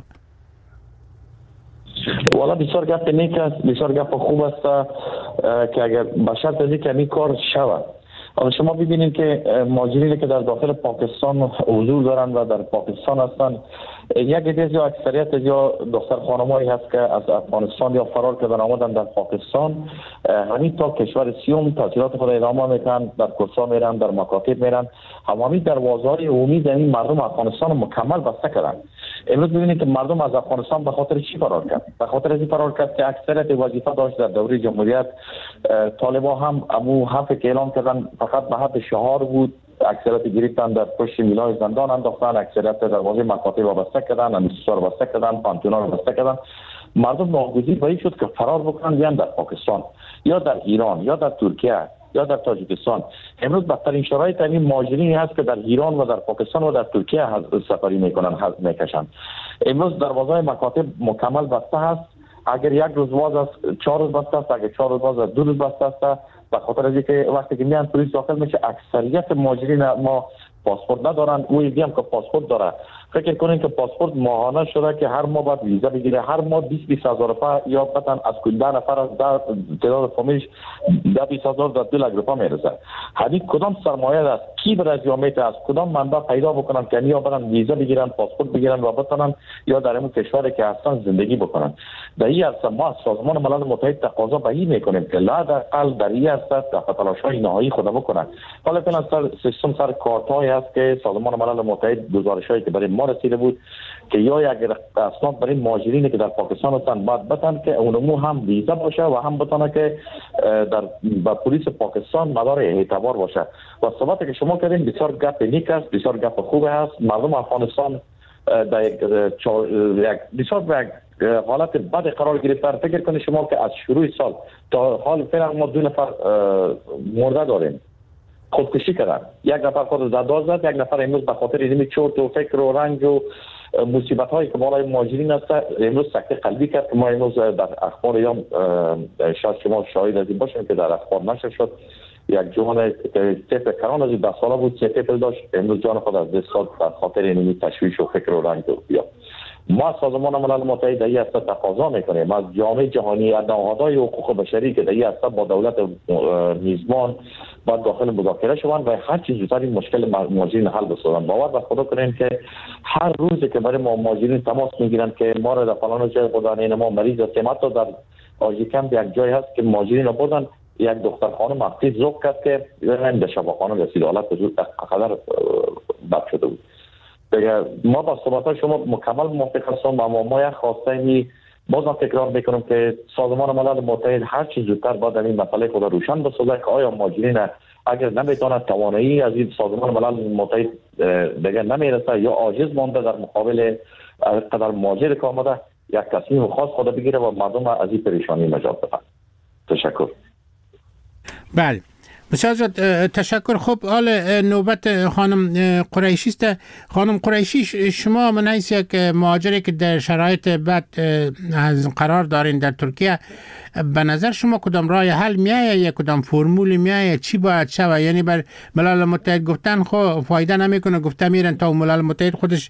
والا بسیار گپ نیک است، بسیار گپ خوب است که اگر بشرط از اینکه این کار شود. اما شما ببینید که مهاجرینی که در داخل پاکستان حضور دارند و در پاکستان هستند، یک عده یا اکثریت یا دختر خانمایی هست که از افغانستان یا فرار کردن آمدن در پاکستان، همین تا کشور سیوم تحصیلات خود ادامه میکنن، در کورس‌ها میرن، در مکاتب میرن، همین دروازه‌های عمومی در این مردم افغانستان مکمل بسته کردن. امروز ببینید که مردم از افغانستان به خاطر چی فرار کرد؟ به خاطر این فرار کرد که اکثریت وظیفه داشت در دوره جمهوریت. طالبان هم امو حرف که اعلام کردن فقط به حد شعار بود، اکثریت گرفتن در پشت میلای زندان انداختن، اکثریت دروازه مکاتب را بسته کردن، امیسا را بسته کردن، پانتونا را بسته کردن. مردم ناگزیر به این شد که فرار بکنن، بیان در پاکستان یا در ایران یا در ترکیه یا در تاجیکستان. امروز بدترین شرایط این مهاجرینی هست که در ایران و در پاکستان و در ترکیه سفری میکنن، میکشن. امروز دروازه مکاتب مکمل بسته هست. اگر یک روز باز است چهار روز بسته است، اگر چهار روز باز است دو روز بسته است. به خاطر از اینکه وقتی که میان پلیس داخل میشه، اکثریت مهاجرین ما پاسپورت ندارن. او یکی هم که پاسپورت داره، فکر کنین که پاسپورت ماهانه شده که هر ماه باید ویزا بگیره، هر ماه بیست بیست هزار روپیه یا بتن از کل ده نفر از ده تعداد فامیلش ده بیست هزار تا دو لک روپیه میرسه. همین کدام سرمایه است؟ کی برای جامعه است؟ کدام منبع پیدا بکنن که یا برن ویزا بگیرن، پاسپورت بگیرن و بتونن یا در این کشوری که هستن زندگی بکنن؟ در این عرصه ما از سازمان ملل متحد تقاضا به این میکنیم که حداقل در این عرصه تلاش‌های نهایی خود بکنن. حالا فعلا سر سیستم سر کارت‌های هست که سازمان ملل متحد گزارش‌هایی که برای ما رسیده بود که یا یک اسناد برای مهاجرینی که در پاکستان هستند بعد بتن که اونمو هم ویزا باشه و هم بتونه که در با پلیس پاکستان مدار اعتبار باشه. و صحبتی که شما کردین بسیار گپ نیک است، بسیار گپ خوب است. مردم افغانستان در یک بسیار حالت بد قرار گرفتن. فکر کنید شما که از شروع سال تا حال فعلا ما دو نفر مرده داریم، خودکشی کردن. یک نفر خود زد زد، یک نفر امروز به خاطر اینمی چرت و فکر و رنج و مصیبت هایی که بالای مهاجرین هست امروز سکته قلبی کرد. ما امروز در اخبار یا شاید شما شاهد از این باشین که در اخبار نشر شد یک جوان طفل کران از ده ساله بود، سه طفل داشت، امروز جان خود از دست داد به خاطر اینمی تشویش و فکر و رنج و بیا. ما از سازمان ملل متحد در این هسته تقاضا میکنیم از جامعه جهانی، از نهادهای حقوق بشری که در این هسته با دولت میزبان باید داخل مذاکره شوند و هر چیز زودتر این مشکل مهاجرین حل بسازند. باور به خدا کنیم که هر روزی که برای ما مهاجرین تماس میگیرن که ما را در فلان جای بردن، ما مریض هستیم، حتی در آژیکم یک جای هست که مهاجرین را بردن، یک دختر خانم مفتی ذوق کرد که به شفاخانه رسید، حالت وجود قدر بد شده بود. ما با صحبت شما مکمل موافق هستم، اما ما یک خواسته می بازم تکرار میکنم که سازمان ملل متحد هر چیز زودتر باید این مسئله خود روشن بسازه که آیا مهاجرین اگر نمیتونه توانایی از این سازمان ملل متحد دیگه نمیرسه یا عاجز مانده در مقابل قدر مهاجر که آمده، یک تصمیم خاص خود بگیره و مردم از این پریشانی نجات بده. تشکر.
بله بسیار زیاد تشکر. خب حال نوبت خانم قریشی است. خانم قریشی، شما من حیث یک مهاجری که در شرایط بد قرار دارین در ترکیه، به نظر شما کدام راه حل میایه یا کدام فرمول میایه؟ چی باید شود؟ یعنی بر ملل متحد گفتن خب فایده نمیکنه، گفته میرن تا ملل متحد خودش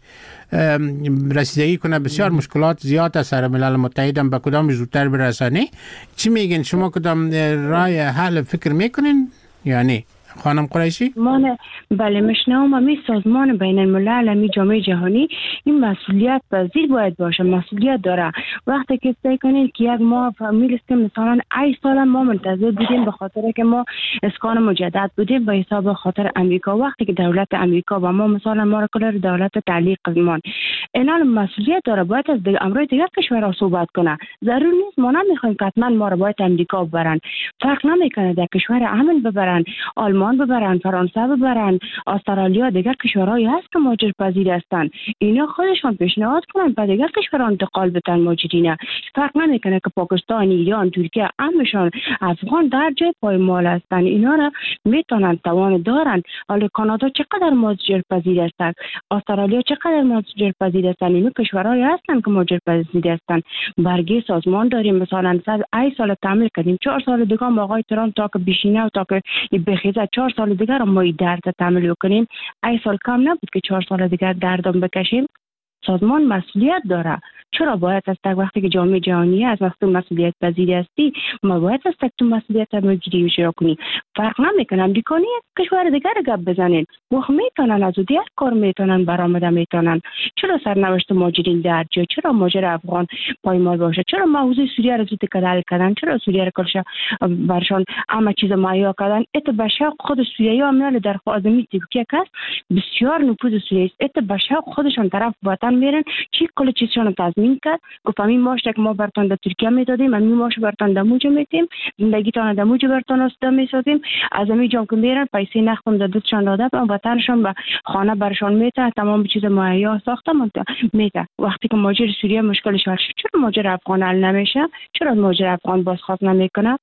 رسیدگی کنه. بسیار مشکلات زیاد است سر ملل متحد، هم به کدام زودتر برسانه. چی میگین شما؟ کدام راه حل فکر میکنین؟ یعنی خانم قریشی؟
من بله مشنوم. می سازمان بین الملل، می جامعه جهانی این مسئولیت پذیر باید باشه، مسئولیت داره. وقتی که سعی کنین که یک ماه میرسیم مثلا ای سال ما منتظر بودیم به خاطر که ما اسکان مجدد بودیم به حساب خاطر امریکا، وقتی که دولت امریکا و ما مثلا ما را کل دولت تعلیق قدمان اینا مسئولیت داره، باید از امروی دیگر کشورها صحبت کنه. ضرور نیست ما نمیخوایم که حتما ما را باید امریکا ببرن، فرق نمیکنه در کشور امن ببرن، آلمان ببرن، فرانسه ببرن، استرالیا، دیگر کشورهایی هست که مهاجر پذیر هستند. اینا خودشون پیشنهاد کنن به دیگر کشورها انتقال بدن مهاجرین. فرق نمیکنه که پاکستان، ایران، ترکیه، همشون افغان در جای پایمال هستند. اینا را میتونن، توان دارن. حالا کانادا چقدر مهاجر پذیر هستند، استرالیا چقدر مهاجر پذیر هستند. اینا کشورهایی هستند که مهاجر پذیر هستند. برگه سازمان داریم، مثلا صد ای سال تعمیل کردیم، چهار سال دیگه آقای ترامپ تا که بشینه و تا که بخیزه چهار سال دیگر ما درد تعمیل کنیم. ای سال کم نبود که چهار سال دیگر دردم بکشیم. سازمان مسئولیت داره. چرا باید از تک وقتی که جامعه جهانی از وقتی مسئولیت پذیر هستی ما باید از تک تو مسئولیت مگیری شروع کنیم؟ فرق نمیکنه امریکایی کشور دیگر گپ بزنین، و میتونن از دیگر کار میتونن برآمده میتونن. چرا سرنوشت مهاجرین در جا؟ چرا مهاجر افغان پایمال باشه؟ چرا موضوع سوریه رو زود کدل کردن؟ چرا سوریه رو کلش برشان همه چیز مهیا کردن؟ ات بشاق خود سوریه ها میال در خادمی ترکیه کس بسیار نفوذ سوریه است. ات بشاق خودشان طرف وطن میرن چی کل چیزشون تضمین کرد. گفت همین ماش که ما برتون در ترکیه میدادیم، همین ماش برتون در موج میتیم، زندگیتان در موج برتون استا میسازیم. از همین جام که میرن پیسه نختم در دستشان داده و وطنشون به خانه برشان میته، تمام چیز مهیا ساخته میته. وقتی که مهاجر سوریه مشکلش حل شد، چرا مهاجر افغان حل نمیشه؟ چرا مهاجر افغان بازخواست نمیکنه؟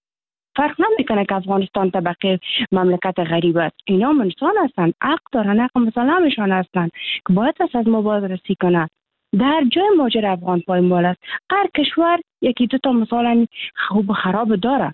فرق نمیکنه که افغانستان طبقه مملکت غریب است. اینا انسان هستند، حق دارن، حق مثلا همشان هستند که باید از ما بازرسی کنند. در جای مهاجر افغان پایمال است. هر کشور یکی دو تا مثلا خوب خراب داره.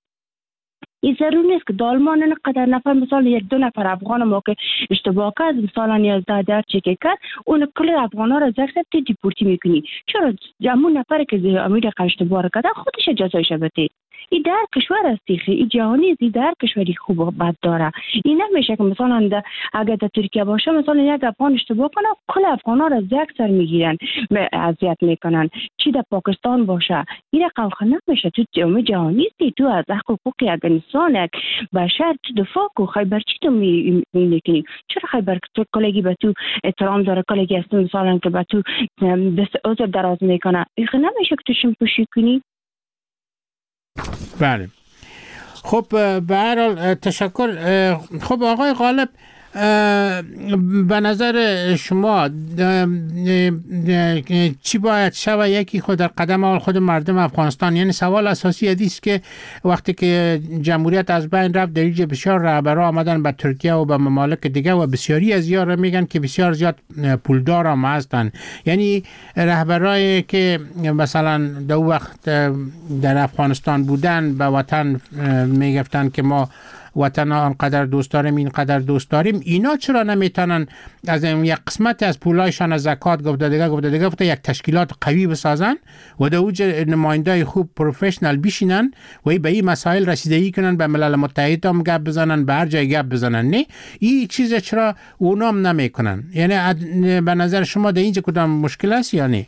این ضرور نیست که دالمان اینقدر نفر مثلا یک دو نفر افغان ما که اشتباه کرد مثلا یازده در چکی کرد اون کل افغان ها را زخصبتی دیپورتی میکنی. چرا همون نفر که امیر اشتباه کرده خودش جزایش بده؟ این در کشور است، این جهانی است، این در کشوری خوب و بد داره. این نمیشه که مثلا اگر در ترکیه باشه مثلا یک افغان اشتباه کنه کل افغان ها را زک سر میگیرن، اذیت میکنن. چی در پاکستان باشه این رقم نمیشه. تو جامعه جهانی هستی، تو از حقوق یک انسان یک بشر تو دفاع کو. خیبر چی تو میکنی؟ چرا خیبر تو کلگی به تو احترام داره، کلگی هست مثلا که به تو دست عذر دراز میکنه؟ این نمیشه که تو شمپوشی کنی.
بله. خب به هر حال تشکر. خب آقای غالب، به نظر شما چی باید شود؟ یکی خود در قدم اول خود مردم افغانستان. یعنی سوال اساسی است که وقتی که جمهوریت از بین رفت در اینجا بسیار رهبرا آمدن به ترکیه و به ممالک دیگه و بسیاری از یارا میگن که بسیار زیاد پولدار هم هستن. یعنی رهبرایی که مثلا در وقت در افغانستان بودن به وطن میگفتن که ما وطن آنقدر دوست داریم اینقدر دوست داریم، اینا چرا نمیتونن از این یک قسمت از پولایشان از زکات گفته دیگه گفته دیگه گفته یک تشکیلات قوی بسازن و در اوج نمایندای خوب پروفشنال بشینن و به این مسائل رسیدگی کنن، به ملل متحد هم گپ بزنن، به هر جای گپ بزنن؟ نه، این چیز چرا اونا هم نمیکنن؟ یعنی به نظر شما در اینجا کدام مشکل است یا نه؟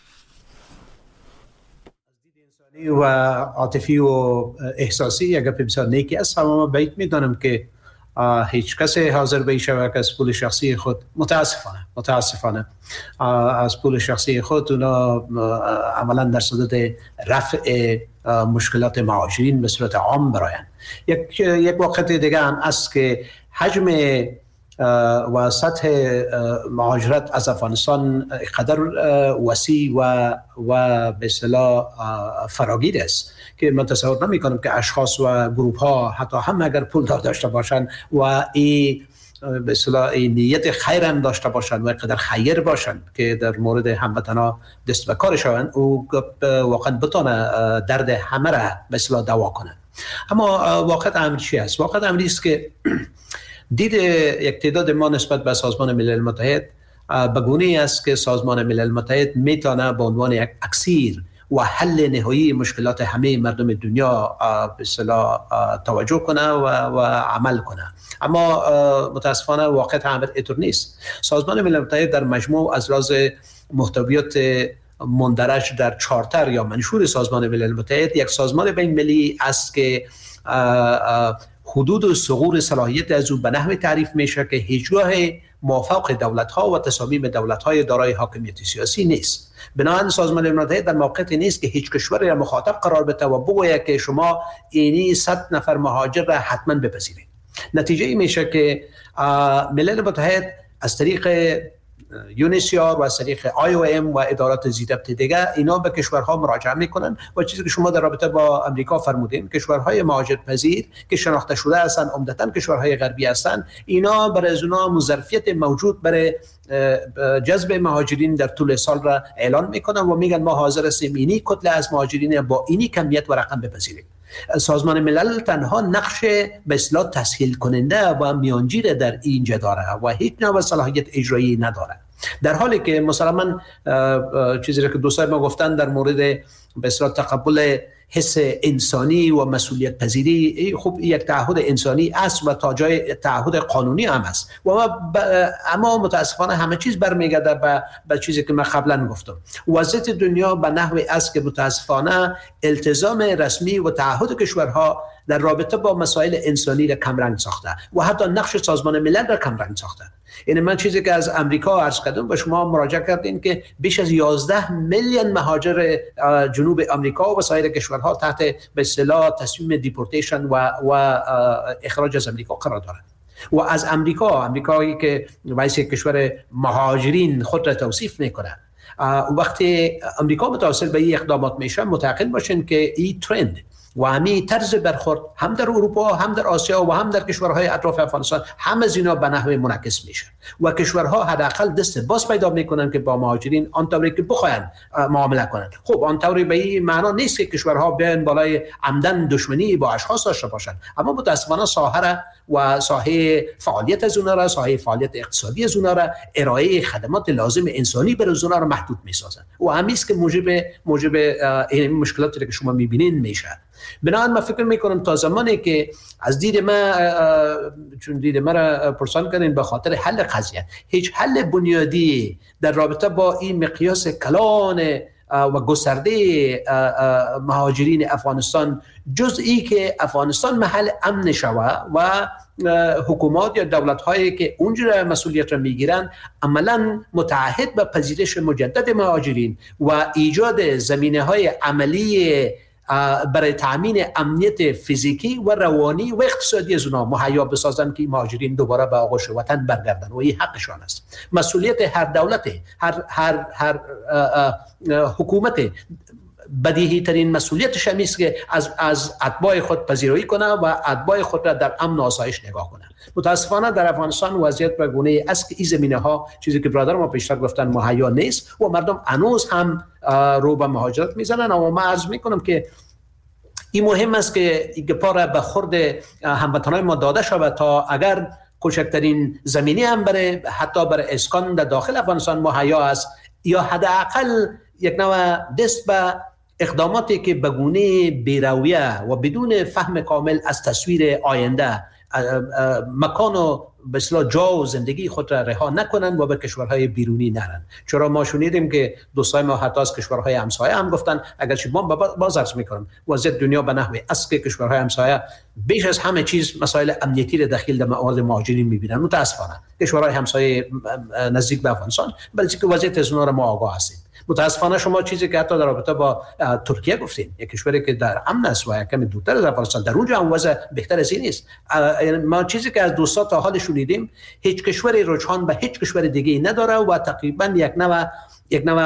و عاطفی و احساسی یک گپ بسیار نیکی است. اما من باید میدانم که هیچ کسی حاضر به شود که از پول شخصی خود متاسفانه متاسفانه از پول شخصی خود اونا عملا در صدد رفع مشکلات مهاجرین به صورت عام براین. یک یک واقعیت دیگه هم است که حجم و سطح مهاجرت از افغانستان قدر وسیع و و به اصطلاح فراگیر است که من تصور نمی کنم که اشخاص و گروه ها حتی هم اگر پول داشته باشند و این به اصطلاح نیت خیر هم داشته باشند و قدر خیر باشند که در مورد هموطنا دست به کار شوند او واقعا بتونه درد همه را به اصطلاح دوا کنه. اما واقعیت امر چی است؟ واقعیت امری است که دید یک تعداد ما نسبت به سازمان ملل متحد به گونه‌ای است که سازمان ملل متحد میتونه به عنوان یک اکسیر و حل نهایی مشکلات همه مردم دنیا به اصطلاح توجه کنه و, و عمل کنه. اما متاسفانه واقعیت امر اینطور نیست. سازمان ملل متحد در مجموع از لحاظ محتویات مندرج در چارتر یا منشور سازمان ملل متحد یک سازمان بین المللی است که حدود و ثغور صلاحیت از او به نحوی تعریف میشه که هیچگاه موافق دولت‌ها و تصامیم دولت‌های دارای حاکمیت سیاسی نیست. بنابراین سازمان ملل متحد در موقعیتی نیست که هیچ کشوری را مخاطب قرار بده و بگوید که شما اینی صد نفر مهاجر را حتما بپذیرید. نتیجه ای میشه که ملل متحد از طریق یونیسیار و از طریق آی او ام و ادارات زیربط دیگه اینا به کشورها مراجعه میکنن و چیزی که شما در رابطه با امریکا فرمودین، کشورهای مهاجرپذیر که شناخته شده هستند عمدتاً کشورهای غربی هستند، اینا برای از اونها مظرفیت موجود برای جذب مهاجرین در طول سال را اعلان میکنن و میگن ما حاضر هستیم اینی کتله از مهاجرین با اینی کمیت و رقم بپذیریم. سازمان ملل تنها نقش به اصطلاح تسهیل کننده و میانجیر در اینجا داره و هیچ نوع صلاحیت اجرایی نداره، در حالی که مسلماً چیزی که دوستان ما گفتن در مورد به اصطلاح تقبل حس انسانی و مسئولیت پذیری، خب یک تعهد انسانی است و تا جای تعهد قانونی هم است و اما متاسفانه همه چیز برمیگرده به به چیزی که من قبلا گفتم. وضعیت دنیا به نحوی است که متاسفانه التزام رسمی و تعهد کشورها در رابطه با مسائل انسانی را کمرنگ ساخته و حتی نقش سازمان ملل را کمرنگ ساخته. یعنی من چیزی که از امریکا عرض کردم به شما مراجعه کردین که بیش از یازده میلیون مهاجر جنوب امریکا و سایر کشورها تحت به اصطلاح تصمیم دیپورتیشن و و اخراج از امریکا قرار دارند و از امریکا امریکایی که رئیس کشور مهاجرین خود را توصیف میکنه، وقتی امریکا متوسل به این اقدامات میشه متعقل باشین که این ترند و همین طرز برخورد هم در اروپا هم در آسیا و هم در کشورهای اطراف افغانستان هم از اینا به نحو منعکس میشه و کشورها حداقل دست باز پیدا میکنن که با مهاجرین آنطوری که بخواین معامله کنن. خب آنطوری به این معنا نیست که کشورها بیان بالای عمدن دشمنی با اشخاص داشته باشن، اما متاسفانه ساحه و ساحه فعالیت از اونها را، ساحه فعالیت اقتصادی از اونها را، ارائه خدمات لازم انسانی برای اونها را محدود میسازن و همین است که موجب موجب این مشکلاتی که شما میبینین میشه. بنابراین من فکر میکنم تا زمانی که از دید ما چون دید ما را پرسان کردین به خاطر حل قضیه، هیچ حل بنیادی در رابطه با این مقیاس کلان و گسترده مهاجرین افغانستان جز ای که افغانستان محل امن شوه و حکومات یا دولت هایی که اونجا مسئولیت را میگیرن عملا متعهد به پذیرش مجدد مهاجرین و ایجاد زمینه های عملی برای تامین امنیت فیزیکی و روانی و اقتصادی از اونها مهیا بسازن که مهاجرین دوباره به آغوش وطن برگردن و این حقشان است. مسئولیت هر دولت، هر هر هر حکومت بدیهی ترین مسئولیتش هم است که از از اتباع خود پذیرایی کنه و اتباع خود را در امن و آسایش نگاه کنه. متاسفانه در افغانستان وضعیت به گونه است که این زمینه ها چیزی که برادر ما پیشتر گفتن مهیا نیست و مردم هنوز هم رو به مهاجرت میزنن. اما من عرض میکنم که این مهم است که این گپا را به خورد هموطنان ما داده شود تا اگر کوچکترین زمینه هم برای حتی برای اسکان در داخل افغانستان مهیا است یا حداقل یک نوع دست به اقداماتی که به گونه بی‌رویه و بدون فهم کامل از تصویر آینده مکان و به اصطلاح جا و زندگی خود را رها نکنن و به کشورهای بیرونی نرن. چرا ما شنیدیم که دوستای ما حتی از کشورهای همسایه هم گفتن، اگرچه ما باز عرض میکنم وضعیت دنیا به نحوی است که کشورهای همسایه بیش از همه چیز مسائل امنیتی را داخل در موارد مهاجرین میبینن. متاسفانه کشورهای همسایه نزدیک به افغانستان بلکه وضعیت از اونها را ما آگاه هستیم. متاسفانه شما چیزی که حتی در رابطه با ترکیه گفتین، یک کشوری که در امن است و کمی دورتر از افغانستان، در اونجا هم وضع بهتر از این نیست. ما چیزی که از دوستا تا حال شنیدیم، هیچ کشوری رجحان به هیچ کشور دیگه نداره و تقریبا یک نوع یک نوع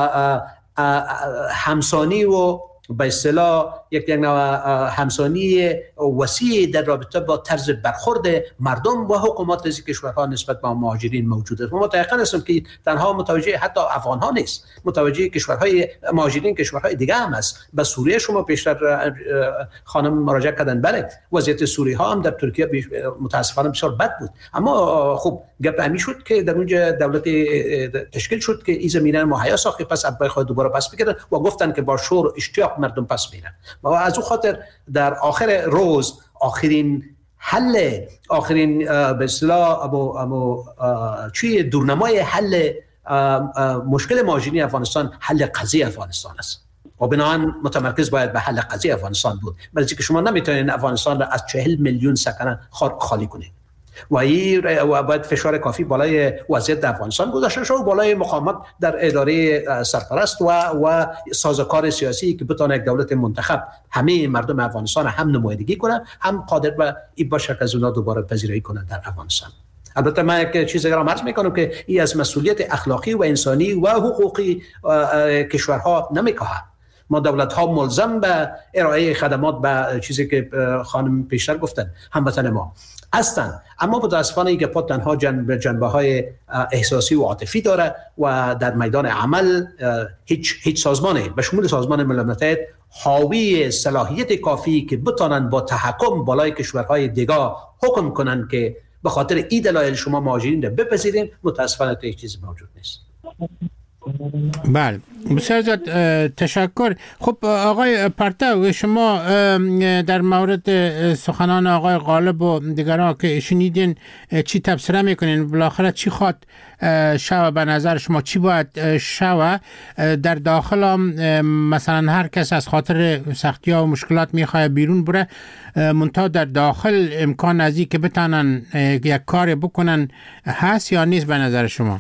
همسانی و به اصطلاح یک نوع همسانی وسیع در رابطه با طرز برخورد مردم و حکومات از کشورها نسبت به مهاجرین موجود است. ما متأکد هستیم که تنها متوجه حتی افغان ها نیست، متوجه کشورهای مهاجرین کشورهای دیگه هم است. به سوریه شما پیشتر خانم مراجعه کردن، بله وضعیت سوریه ها هم در ترکیه متاسفانه بسیار بد بود، اما خب گپ همی شد که در اونجا دولت تشکیل شد که این زمینه مهیا ساخت، پس ابای خود دوباره پس بگیرن و گفتن که با شور و اشتیاق مردم پس میرن. و از اون خاطر در آخر روز آخرین حل، آخرین به اصطلاح ابو ابو چی دورنمای حل مشکل مهاجرین افغانستان حل قضیه افغانستان است و بنابراین متمرکز باید به حل قضیه افغانستان بود، برای اینکه شما نمیتونید افغانستان را از چهل میلیون سکنه خالی کنید و این و باید فشار کافی بالای وضعیت در افغانستان گذاشته شد و بالای مقاومت در اداره سرپرست و و سازوکار سیاسی که بتونه یک دولت منتخب همه مردم افغانستان هم نمایندگی کنه، هم قادر به این باشه که از اونها دوباره پذیرایی کنه در افغانستان. البته من یک چیزی را عرض میکنم که این از مسئولیت اخلاقی و انسانی و حقوقی کشورها نمیکاهد. ما دولت ها ملزم به ارائه خدمات به چیزی که خانم پیشتر گفتن هموطن ما هستند، اما متاسفانه این گپا تنها جنبه جنبه های احساسی و عاطفی داره و در میدان عمل هیچ هیچ سازمانی به شمول سازمان ملل متحد حاوی صلاحیت کافی که بتونن با تحکم بالای کشورهای دیگه حکم کنن که به خاطر این دلایل شما مهاجرین رو بپذیرین، متاسفانه هیچ چیزی موجود نیست.
بله بسیار زیاد تشکر. خب آقای پرتو، شما در مورد سخنان آقای غالب و دیگران که شنیدین چی تبصره میکنین؟ بالاخره چی خواد شوه؟ به نظر شما چی باید شوه؟ در داخل هم مثلا هر کس از خاطر سختی ها و مشکلات میخواه بیرون بره، منتها در داخل امکان از این که بتانن یک کار بکنن هست یا نیست به نظر شما؟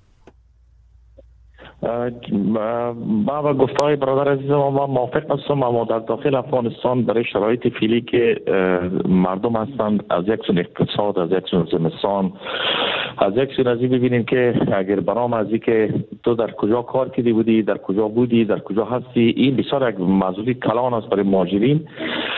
با با گفتهای برادر عزیزم ما موافق هستم، اما در داخل افغانستان برای شرایط فعلی که مردم هستند، از یک سون اقتصاد، از یک سون زمستان، از یک سون از این ببینیم که اگر برام از این که تو در کجا کار کردی بودی، در کجا بودی، در کجا هستی، این بسیار یک مسئولیت کلان است برای مهاجرین.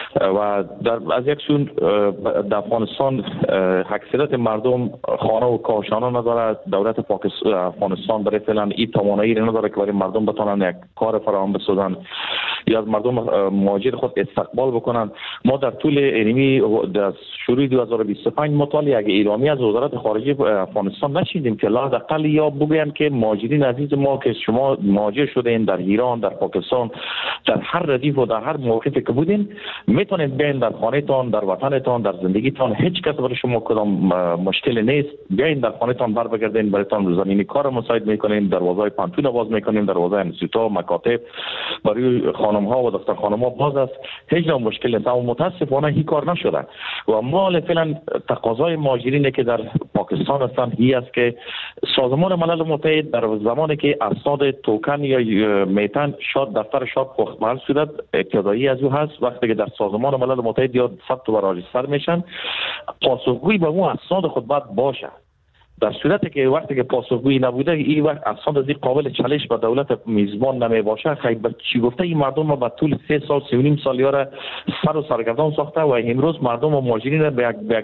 و در از یک سون در افغانستان اکثریت مردم خانه و کاشانه نداره. دولت پاکستان افغانستان برای فعلا این توانایی نداره که برای مردم بتونن یک کار فراهم بسازن یا از مردم مهاجر خود استقبال بکنن. ما در طول اینمی در شروع دو هزار و بیست و پنج مطالعه اگه ایرامی از وزارت خارجه افغانستان نشیدیم که حداقل یا بگوین که مهاجرین عزیز ما که شما مهاجر شدین در ایران، در پاکستان، در هر ردیف و در هر موقعی که بودین، میتونید بیاین در خانه‌تان، در وطنتان، در زندگیتان، هیچ کس برای شما کدام مشکل نیست. بیاین در خانه‌تان بر بگردین، برایتان زمینی کار مساعد میکنیم، دروازه‌های پانتون باز میکنیم، دروازه انستیتوها، مکاتب برای خانم ها و دختر خانم ها باز است، هیچ نوع مشکل نیست. اما متاسفانه این کار نشده و ما فعلا تقاضای مهاجرین که در پاکستان هستند این است که سازمان ملل متحد در زمانی که اسناد توکن یا میتن شاد دفتر شاد پختمال شده ابتدایی از او هست، وقتی که در سازمان ملل متحد یا ثبت و راجستر میشن، پاسخگویی به اون اسناد خود باید باشه. در صورتی که وقتی که پاسخگویی نبوده، این وقت اسناد از این قابل چالش به دولت میزبان نمی باشه. خیلی چی گفته این مردم ما به طول سه سال سه و نیم سال یاره سر و سرگردان ساخته و امروز مردم و مهاجرین را به یک به یک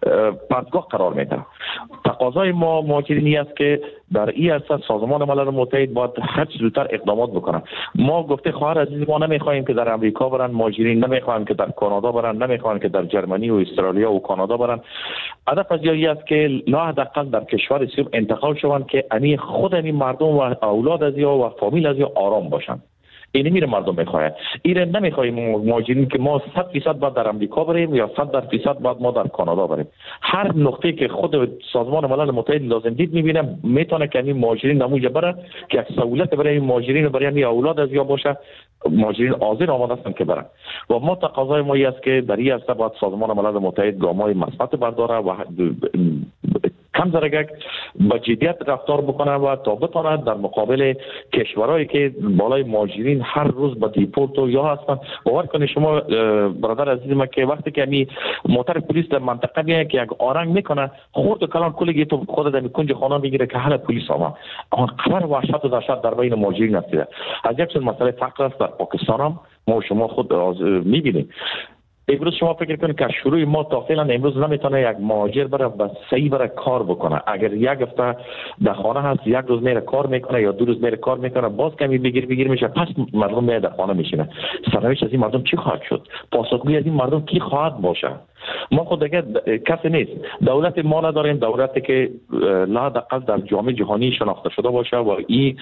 پرتگاه قرار میده. تقاضای ما مهاجرینی است که در این اساس سازمان ملل متحد باید هر چه زودتر اقدامات بکنه. ما گفته خواهر عزیز ما نمیخوایم که در امریکا برن مهاجرین، نمیخوایم که در کانادا برن، نمیخوایم که در جرمنی و استرالیا و کانادا برن. هدف از این است که لا حداقل در کشور سیوم انتقال شوند که انی خود این مردم و اولاد از یا و فامیل از یا آرام باشند. این میره مردم میخواد. ایران نمیخوایم مهاجرین که ما صد درصد بعد در امریکا بریم یا صد درصد بعد ما در کانادا بریم. هر نقطه که خود سازمان ملل متحد لازم دید میبینه میتونه که این مهاجرین نموجه بره که یک سهولت برای این مهاجرین برای این اولاد از یا باشه. مهاجرین حاضر آماده هستند که برن و ما تقاضای ما است که در این هسته باید سازمان ملل متحد گام‌های مثبت برداره و کم درگه با جدیت رفتار بکنه و تا بتونه در مقابل کشورهایی که بالای مهاجرین هر روز با دیپورت و یا هستن. باور کنید شما برادر عزیز ما که وقتی که می موتر پلیس در منطقه میاد که یک آرنگ میکنه خورد و کلان کلی تو خود در کنج خانه میگیره که حالا پلیس آمد. آن قدر وحشت و دهشت در بین مهاجرین است. از یک سوی مسئله فقر است در پاکستان هم ما شما خود میبینیم. امروز شما فکر کنید که شروع ما تا فعلا امروز نمیتونه یک مهاجر بره و صحیح بره کار بکنه. اگر یک هفته در خانه هست یک روز میره کار میکنه یا دو روز میره کار میکنه باز کمی بگیر بگیر میشه پس مردم میاد در خانه میشینه. سرنوشت از این مردم چی خواهد شد؟ پاسخگوی از این مردم کی خواهد باشه؟ ما خود دیگه کسی نیست. دولت ما نداریم، دولتی که لااقل در جامعه جهانی شناخته شده باشه و این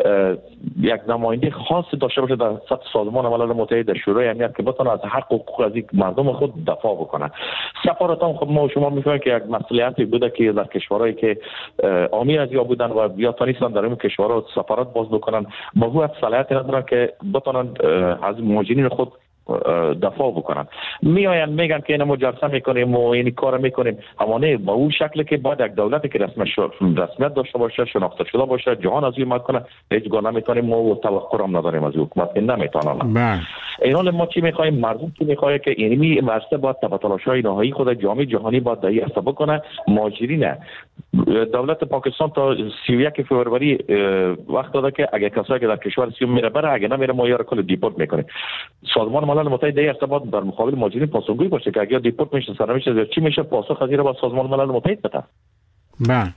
یک نماینده خاص داشته باشه در سطح سازمان ملل متحد شورای امنیت که بتونه از حق و حقوق از مردم خود دفاع بکنه. سفارتان خب ما شما میفهمید که یک مسئولیتی بوده که در کشورهایی که امیر از یا بودن و یا تونستن در این کشورها سفارت باز بکنن با هو صلاحیت ندارن که بتونن از مهاجرین خود دفاع بکنن. میآیند میگن که اینو جلسه میکنیم و این کار میکنیم، اما نه با اون شکلی که باید یک دولتی که رسمیت داشته باشه، شناخته شده باشه، جهان از این کنه، هیچ گونه نمیتونیم و توقع هم نداریم از حکومت که نمیتونن. این حال ما چی میخوایم؟ مردم چی میخواد که اینمی ورسته باید تبادل‌های نهایی خود جامعه جهانی باید دایی است بکنه. مهاجرین دولت پاکستان تا سی و یک فوریه وقت داده که اگه کسایی که در کشور سیوم میره بره، اگه نمیره ما یارو کل دیپورت میکنیم. سازمان ملل متحد در ارتباط در مقابل مهاجرین پاسخگوی باشه که اگه دیپورت میشه سرنوشت از چی میشه پاسخ از این با سازمان ملل متحد بده.
بله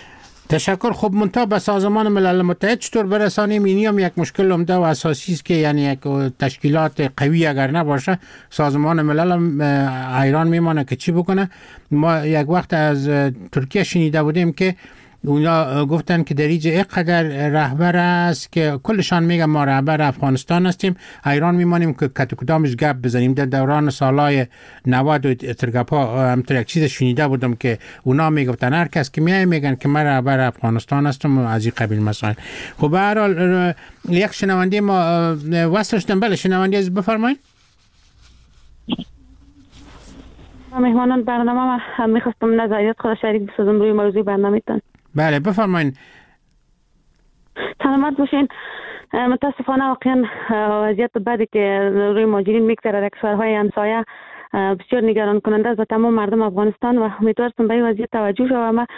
تشکر. خب منتها به سازمان ملل متحد چطور برسانیم؟ اینی هم یک مشکل عمده و اساسی است که یعنی یک تشکیلات قوی اگر نباشه سازمان ملل هم حیران میمانه که چی بکنه. ما یک وقت از ترکیه شنیده بودیم که اونا گفتن که در اینجا اینقدر رهبر است که کلشان میگن ما رهبر افغانستان هستیم. حیران میمانیم که کدو کدامش گپ بزنیم. در دوران سالهای نود و ترگپا همطور یک چیز شنیده بودم که اونا میگفتن هر کس که میای میگن که من رهبر افغانستان هستم و از این قبیل مسائل. خب به هر حال یک شنونده ما وصل شدن. بله شنونده از بفرمایید.
مهمانان برنامه ما میخواستم نظریات خود شریک بسازم روی موضوع برنامه‌تان.
بله بفرمایید.
سلامت باشین. متاسفانه واقعا وضعیت بعدی که روی مهاجرین میگذره در کشورهای همسایه بسیار نگران کننده است و تمام مردم افغانستان و امیدوارم به این وضعیت توجه شود. ما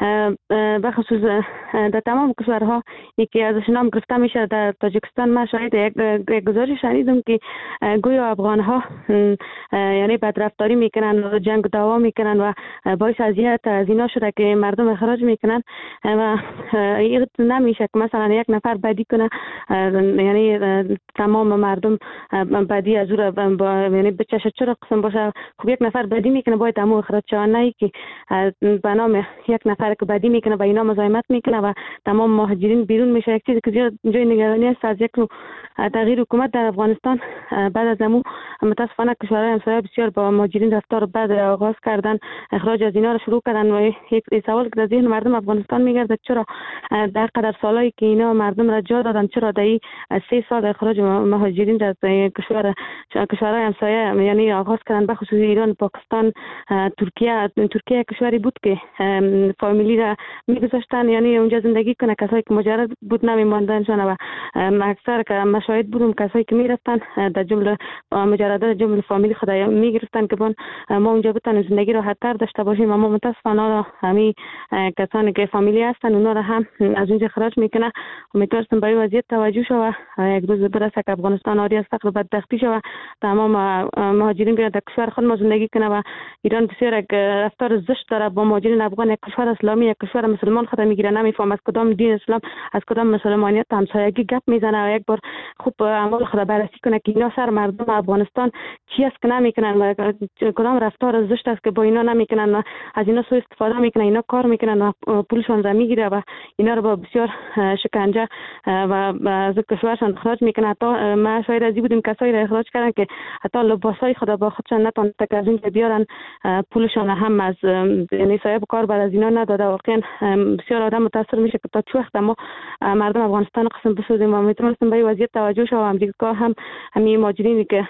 به خصوص در تمام کشورها یکی ازش نام گرفته میشه. در تاجیکستان ما شاید یک گزارش شنیدم که گویا افغان ها یعنی بدرفتاری میکنن و جنگ دعوا میکنن و باعث اذیت از اینا شده که مردم اخراج میکنن و این نمیشه که مثلا یک نفر بدی کنه یعنی تمام مردم بدی از او یعنی بچشه چرا قسم باشه. خب یک نفر بدی میکنه باید همو اخراج شود، نه که به نام یک نفر که بدی میکنه با اینا مزاحمت میکنه و تمام مهاجرین بیرون میشه. یک چیزی که جای نگرانی است از یک نوع تغییر حکومت در افغانستان. بعد از همو متاسفانه کشورهای همسایه بسیار با مهاجرین رفتار بد آغاز کردن، اخراج از اینا رو شروع کردن و یک سوال که در ذهن مردم افغانستان میگرده چرا در قدر سالایی که اینا مردم را جا دادن چرا در این سه سال اخراج مهاجرین در کشور کشورهای همسایه یعنی آغاز کردن، به خصوص ایران، پاکستان، ترکیه. ترکیه کشوری بود که فامیلی را میگذاشتن یعنی اونجا زندگی کنه. کسایی که مجرد بود نمیماندنشان و اکثر که مشاهد بودم کسایی که میرفتن در جمله مجردات جمله فامیلی خدای میگرفتن که بون ما اونجا بتونیم زندگی راحت تر داشته باشیم. اما متاسفانه همین کسانی که فامیلی هستن اونا را هم از اونجا خراج میکنه. امیدوارم به این وضعیت توجه شود یک روز برسه که افغانستان آری از فقر و بدبختی شود، تمام مهاجرین بیان در کشور خود ما زندگی کنه. و ایران بسیار یک رفتار زشت داره با مهاجرین افغان. یک کشور اسلامی، یک کشور مسلمان خود میگیره، نمیفهم از کدام دین اسلام از کدام مسلمانیت همسایگی گپ میزنه و یک بار خوب اعمال خود بررسی کنه که اینا سر مردم افغانستان چی است که نمیکنن و کدام رفتار زشت است که با اینا نمیکنن و از اینا سوء استفاده میکنن. اینا کار میکنن و پولشون را میگیره و اینا رو با بسیار شکنجه و از کشورشان اخراج میکنه. حتی ما شاید از این بودیم کسایی را اخراج کردن که حتی لباسای خود با خود خودشان نتونسته که از اینجا بیارن پولشان هم از یعنی صاحب کار بعد از اینا نداده. واقعا بسیار آدم متاثر میشه که تا چه وقت ما مردم افغانستان قسم بسازیم و میتونستیم به این وضعیت توجه شو. امریکا هم همین مهاجرینی که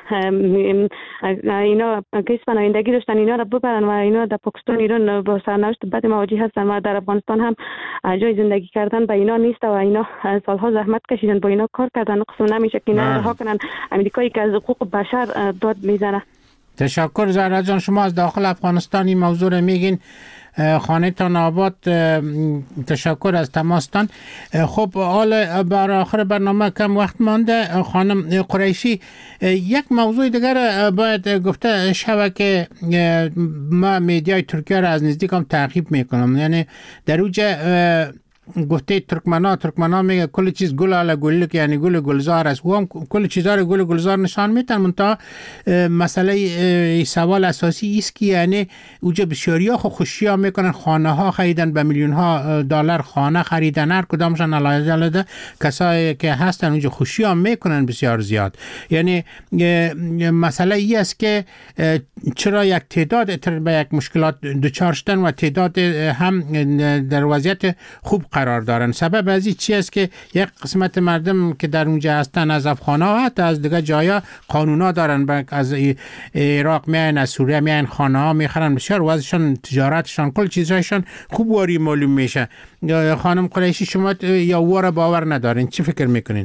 اینا کسب نایندگی داشتن اینا را ببرن و اینا در پاکستان ایران با سرنوشت بد مواجه هستن و در افغانستان هم جای زندگی کردن به اینا نیست و اینا سالها زحمت کشیدن با اینا کار کردن. قسم نمیشه که اینا رها کنن. امریکایی که از حقوق بشر داد میزنه.
تشکر زهرا جان. شما از داخل افغانستان این موضوع رو میگین، خانه تان آباد. تشکر از تماستان. خب حال بر آخر برنامه کم وقت مانده. خانم قریشی، یک موضوع دیگر باید گفته شود که ما میدیای ترکیه را از نزدیک هم تعقیب میکنم. یعنی در اوجه گفته ترکمنا ترکمنا میگه کل چیز گل علی گل، یعنی گل گلزار است. و هم کل چیزا رو گل گلزار نشان میتن. منتها مسئله سوال اساسی است که یعنی اوجا بسیاریا خو خوشیا میکنن، خانه ها خریدن، به میلیون ها دلار خانه خریدن، هر کدامشان علاوه علاوه کسایی که هستن اونجا خوشیا میکنن بسیار زیاد. یعنی مسئله ای است که چرا یک تعداد به یک مشکلات دچار شدن و تعداد هم در وضعیت خوب قرار دارن. سبب از این چی است که یک قسمت مردم که در اونجا هستن از افغان ها و حتی از دیگه جایا قانونا دارن، از عراق میان، از سوریه میان، خانه ها میخرن، بسیار وضعشان، تجارتشان، کل چیزهایشان خوب واری معلوم میشه. خانم قریشی، شما یا واره باور ندارین، چی فکر میکنین؟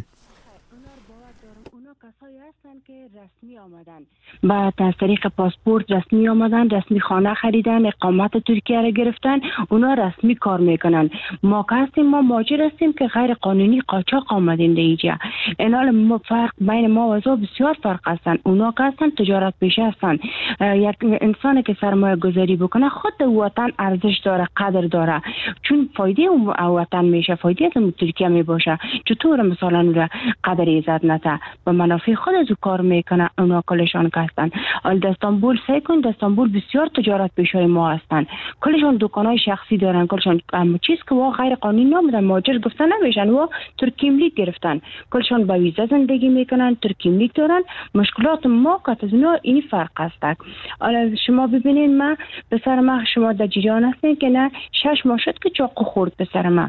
که رسمی آمدن، بعد از طریق پاسپورت رسمی آمدن، رسمی خانه خریدن، اقامت ترکیه را گرفتن، اونا رسمی کار میکنن. ما که هستیم، ما مهاجر هستیم که غیر قانونی قاچاق آمدین اینجا. اینال ما فرق بین ما و اونا بسیار فرق هستن. اونا که هستن تجارت پیشه هستن. یک انسانی که سرمایه گذاری بکنه خود وطن ارزش داره، قدر داره، چون فایده اون وطن میشه، فایده از ترکیه میباشه. چطور مثلا اون قدر عزت نته و منافع خود از کار میکنه. اونا کلشان که هستن ال در استانبول سعی کن، در استانبول بسیار تجارت پیشای ما هستن، کلشان دکانای شخصی دارن، کلشان اما چیز که وا غیر قانونی نمیدن، مهاجر گفتن نمیشن، و ترکیملیک گرفتن، کلشان با ویزا زندگی میکنن، ترکیملیک دارن. مشکلات ما که از اونا این فرق هست. حالا شما ببینید، ما به سر ما شما در جریان هستین که نه شش ماه شد که چاقو خورد به سر ما.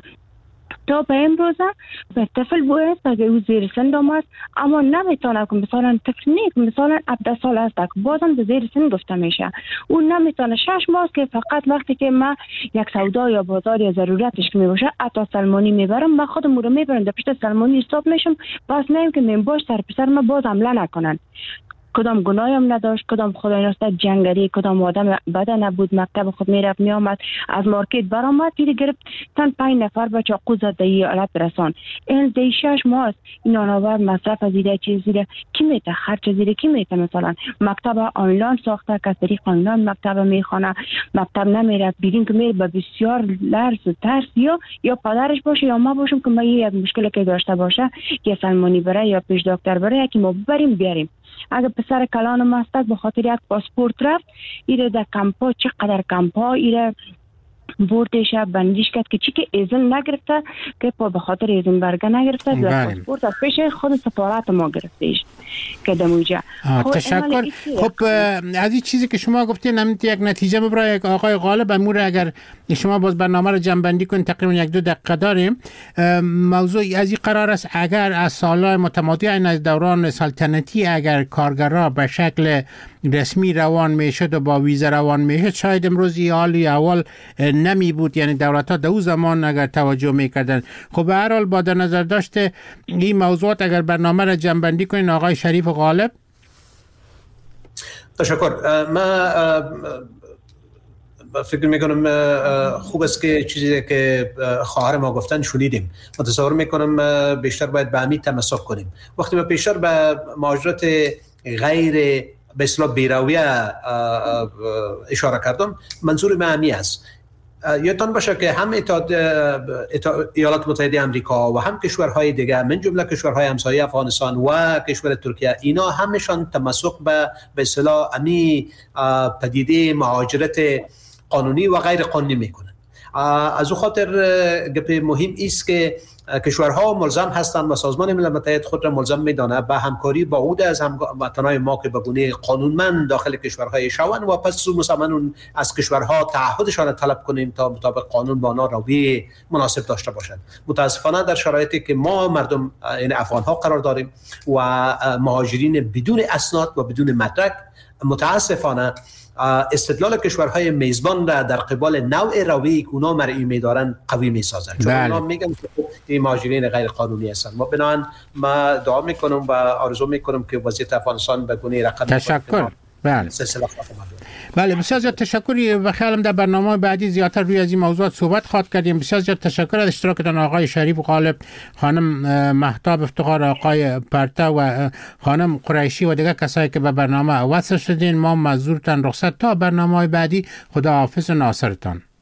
تا به امروز به طفل باید اگر او زیر سن آمد، اما نمیتونه که مثلا طفل نیست، مثلا هفده سال است که بازم به زیر سن گفته میشه. او نمیتونه. شش ماه که فقط وقتی که ما یک سودا یا بازار یا ضرورتش که میباشه عطا سلمانی میبرم، من خودم رو میبرم در پشت سلمانی حساب میشم، بس نیم که میباش سر پسر ما باز حمله نکنن. کدام گناهی هم نداشت، کدام خدای ناسته جنگری، کدام آدم بده نبود، مکتب خود میرفت میامد، از مارکت برآمد دیگه گرفت تن پنج نفر با چاقو زد دی حالت رسان. این دی شش ماه این آنور مصرف از ایده چیز زیره کی میته، خرج زیره کی میته. مثلا مکتب آنلاین ساخته که طریق آنلاین مکتب میخونه، مکتب نمیره، بیرین که میره به بسیار لرز و ترس، یا یا پدرش باشه یا ما باشم که ما یک مشکلی که داشته باشه یا سلمانی بره یا پیش دکتر بره یکی ما ببریم بیاریم. اگر پسر کلان مستک به خاطر یک پاسپورت رفت، ایره در کمپا، چقدر کمپا ایره بردش بندیش کرد که چی که ایزن نگرفته، که پا به خاطر ایزن برگه نگرفته در پاسپورت از پیش خود سفارت ما گرفتیش که دموجه.
خب تشکر. خب از این چیزی که شما گفتین هم یک نتیجه ببرای آقای غالب امور، اگر شما باز برنامه رو جمع بندی کنید، تقریبا یک دو دقیقه داریم. موضوع از این قرار است اگر از سالهای متمادی از دوران سلطنتی اگر کارگرها به شکل رسمی روان میشد و با ویزا روان میشد، شاید امروز این حالی اول نمی بود. یعنی دولت ها در اون زمان اگر توجه میکردن. خب به هر حال با در نظر داشته این موضوعات اگر برنامه را جمع بندی کنین آقای شریف غالب.
تشکر. من فکر میکنم خوب است که چیزی که خواهر ما گفتن شنیدیم. متصور میکنم بیشتر باید به همین تمسک کنیم. وقتی ما بیشتر به مهاجرت غیر به اصطلاح بیرویه اشاره کردم، منظور من همین است. یادتان باشه که هم اتحاد ایالات متحده آمریکا و هم کشورهای دیگه من جمله کشورهای همسایه افغانستان و کشور ترکیه، اینا همشان تمسک به به اصطلاح امی پدیده مهاجرت قانونی و غیر قانونی میکنن. از او خاطر گپ مهم است که کشورها ملزم هستند و سازمان ملل متحد خود را ملزم می‌داند به همکاری با عود از هموطنان ما که به گونه قانونمند داخل کشورهای شوند و پس مسلماً از کشورها تعهدشان را طلب کنیم تا مطابق قانون با آنها رویه مناسب داشته باشند. متاسفانه در شرایطی که ما مردم این افغان‌ها قرار داریم و مهاجرین بدون اسناد و بدون مدرک، متاسفانه استدلال کشورهای میزبان را در قبال نوع رویه‌ای که اونا مرئی می‌دارن قوی می‌سازند، چون اونا میگن که این مهاجرین غیر قانونی هستند. ما بنابراین ما دعا می‌کنم و آرزو می‌کنم که وضعیت افغانستان به گونه رقم
تشکر. بله
سلسله
بله بسیار زیاد تشکر. و خیالم در برنامه بعدی زیادتر روی از این موضوعات صحبت خواهد کردیم. بسیار زیاد تشکر از اشتراکتان آقای شریف غالب، خانم مهتاب افتخار، آقای پرته و خانم قریشی و دیگر کسایی که به برنامه وصل شدین. ما مزورتان رخصت تا برنامه بعدی. خدا حافظ و ناصرتان.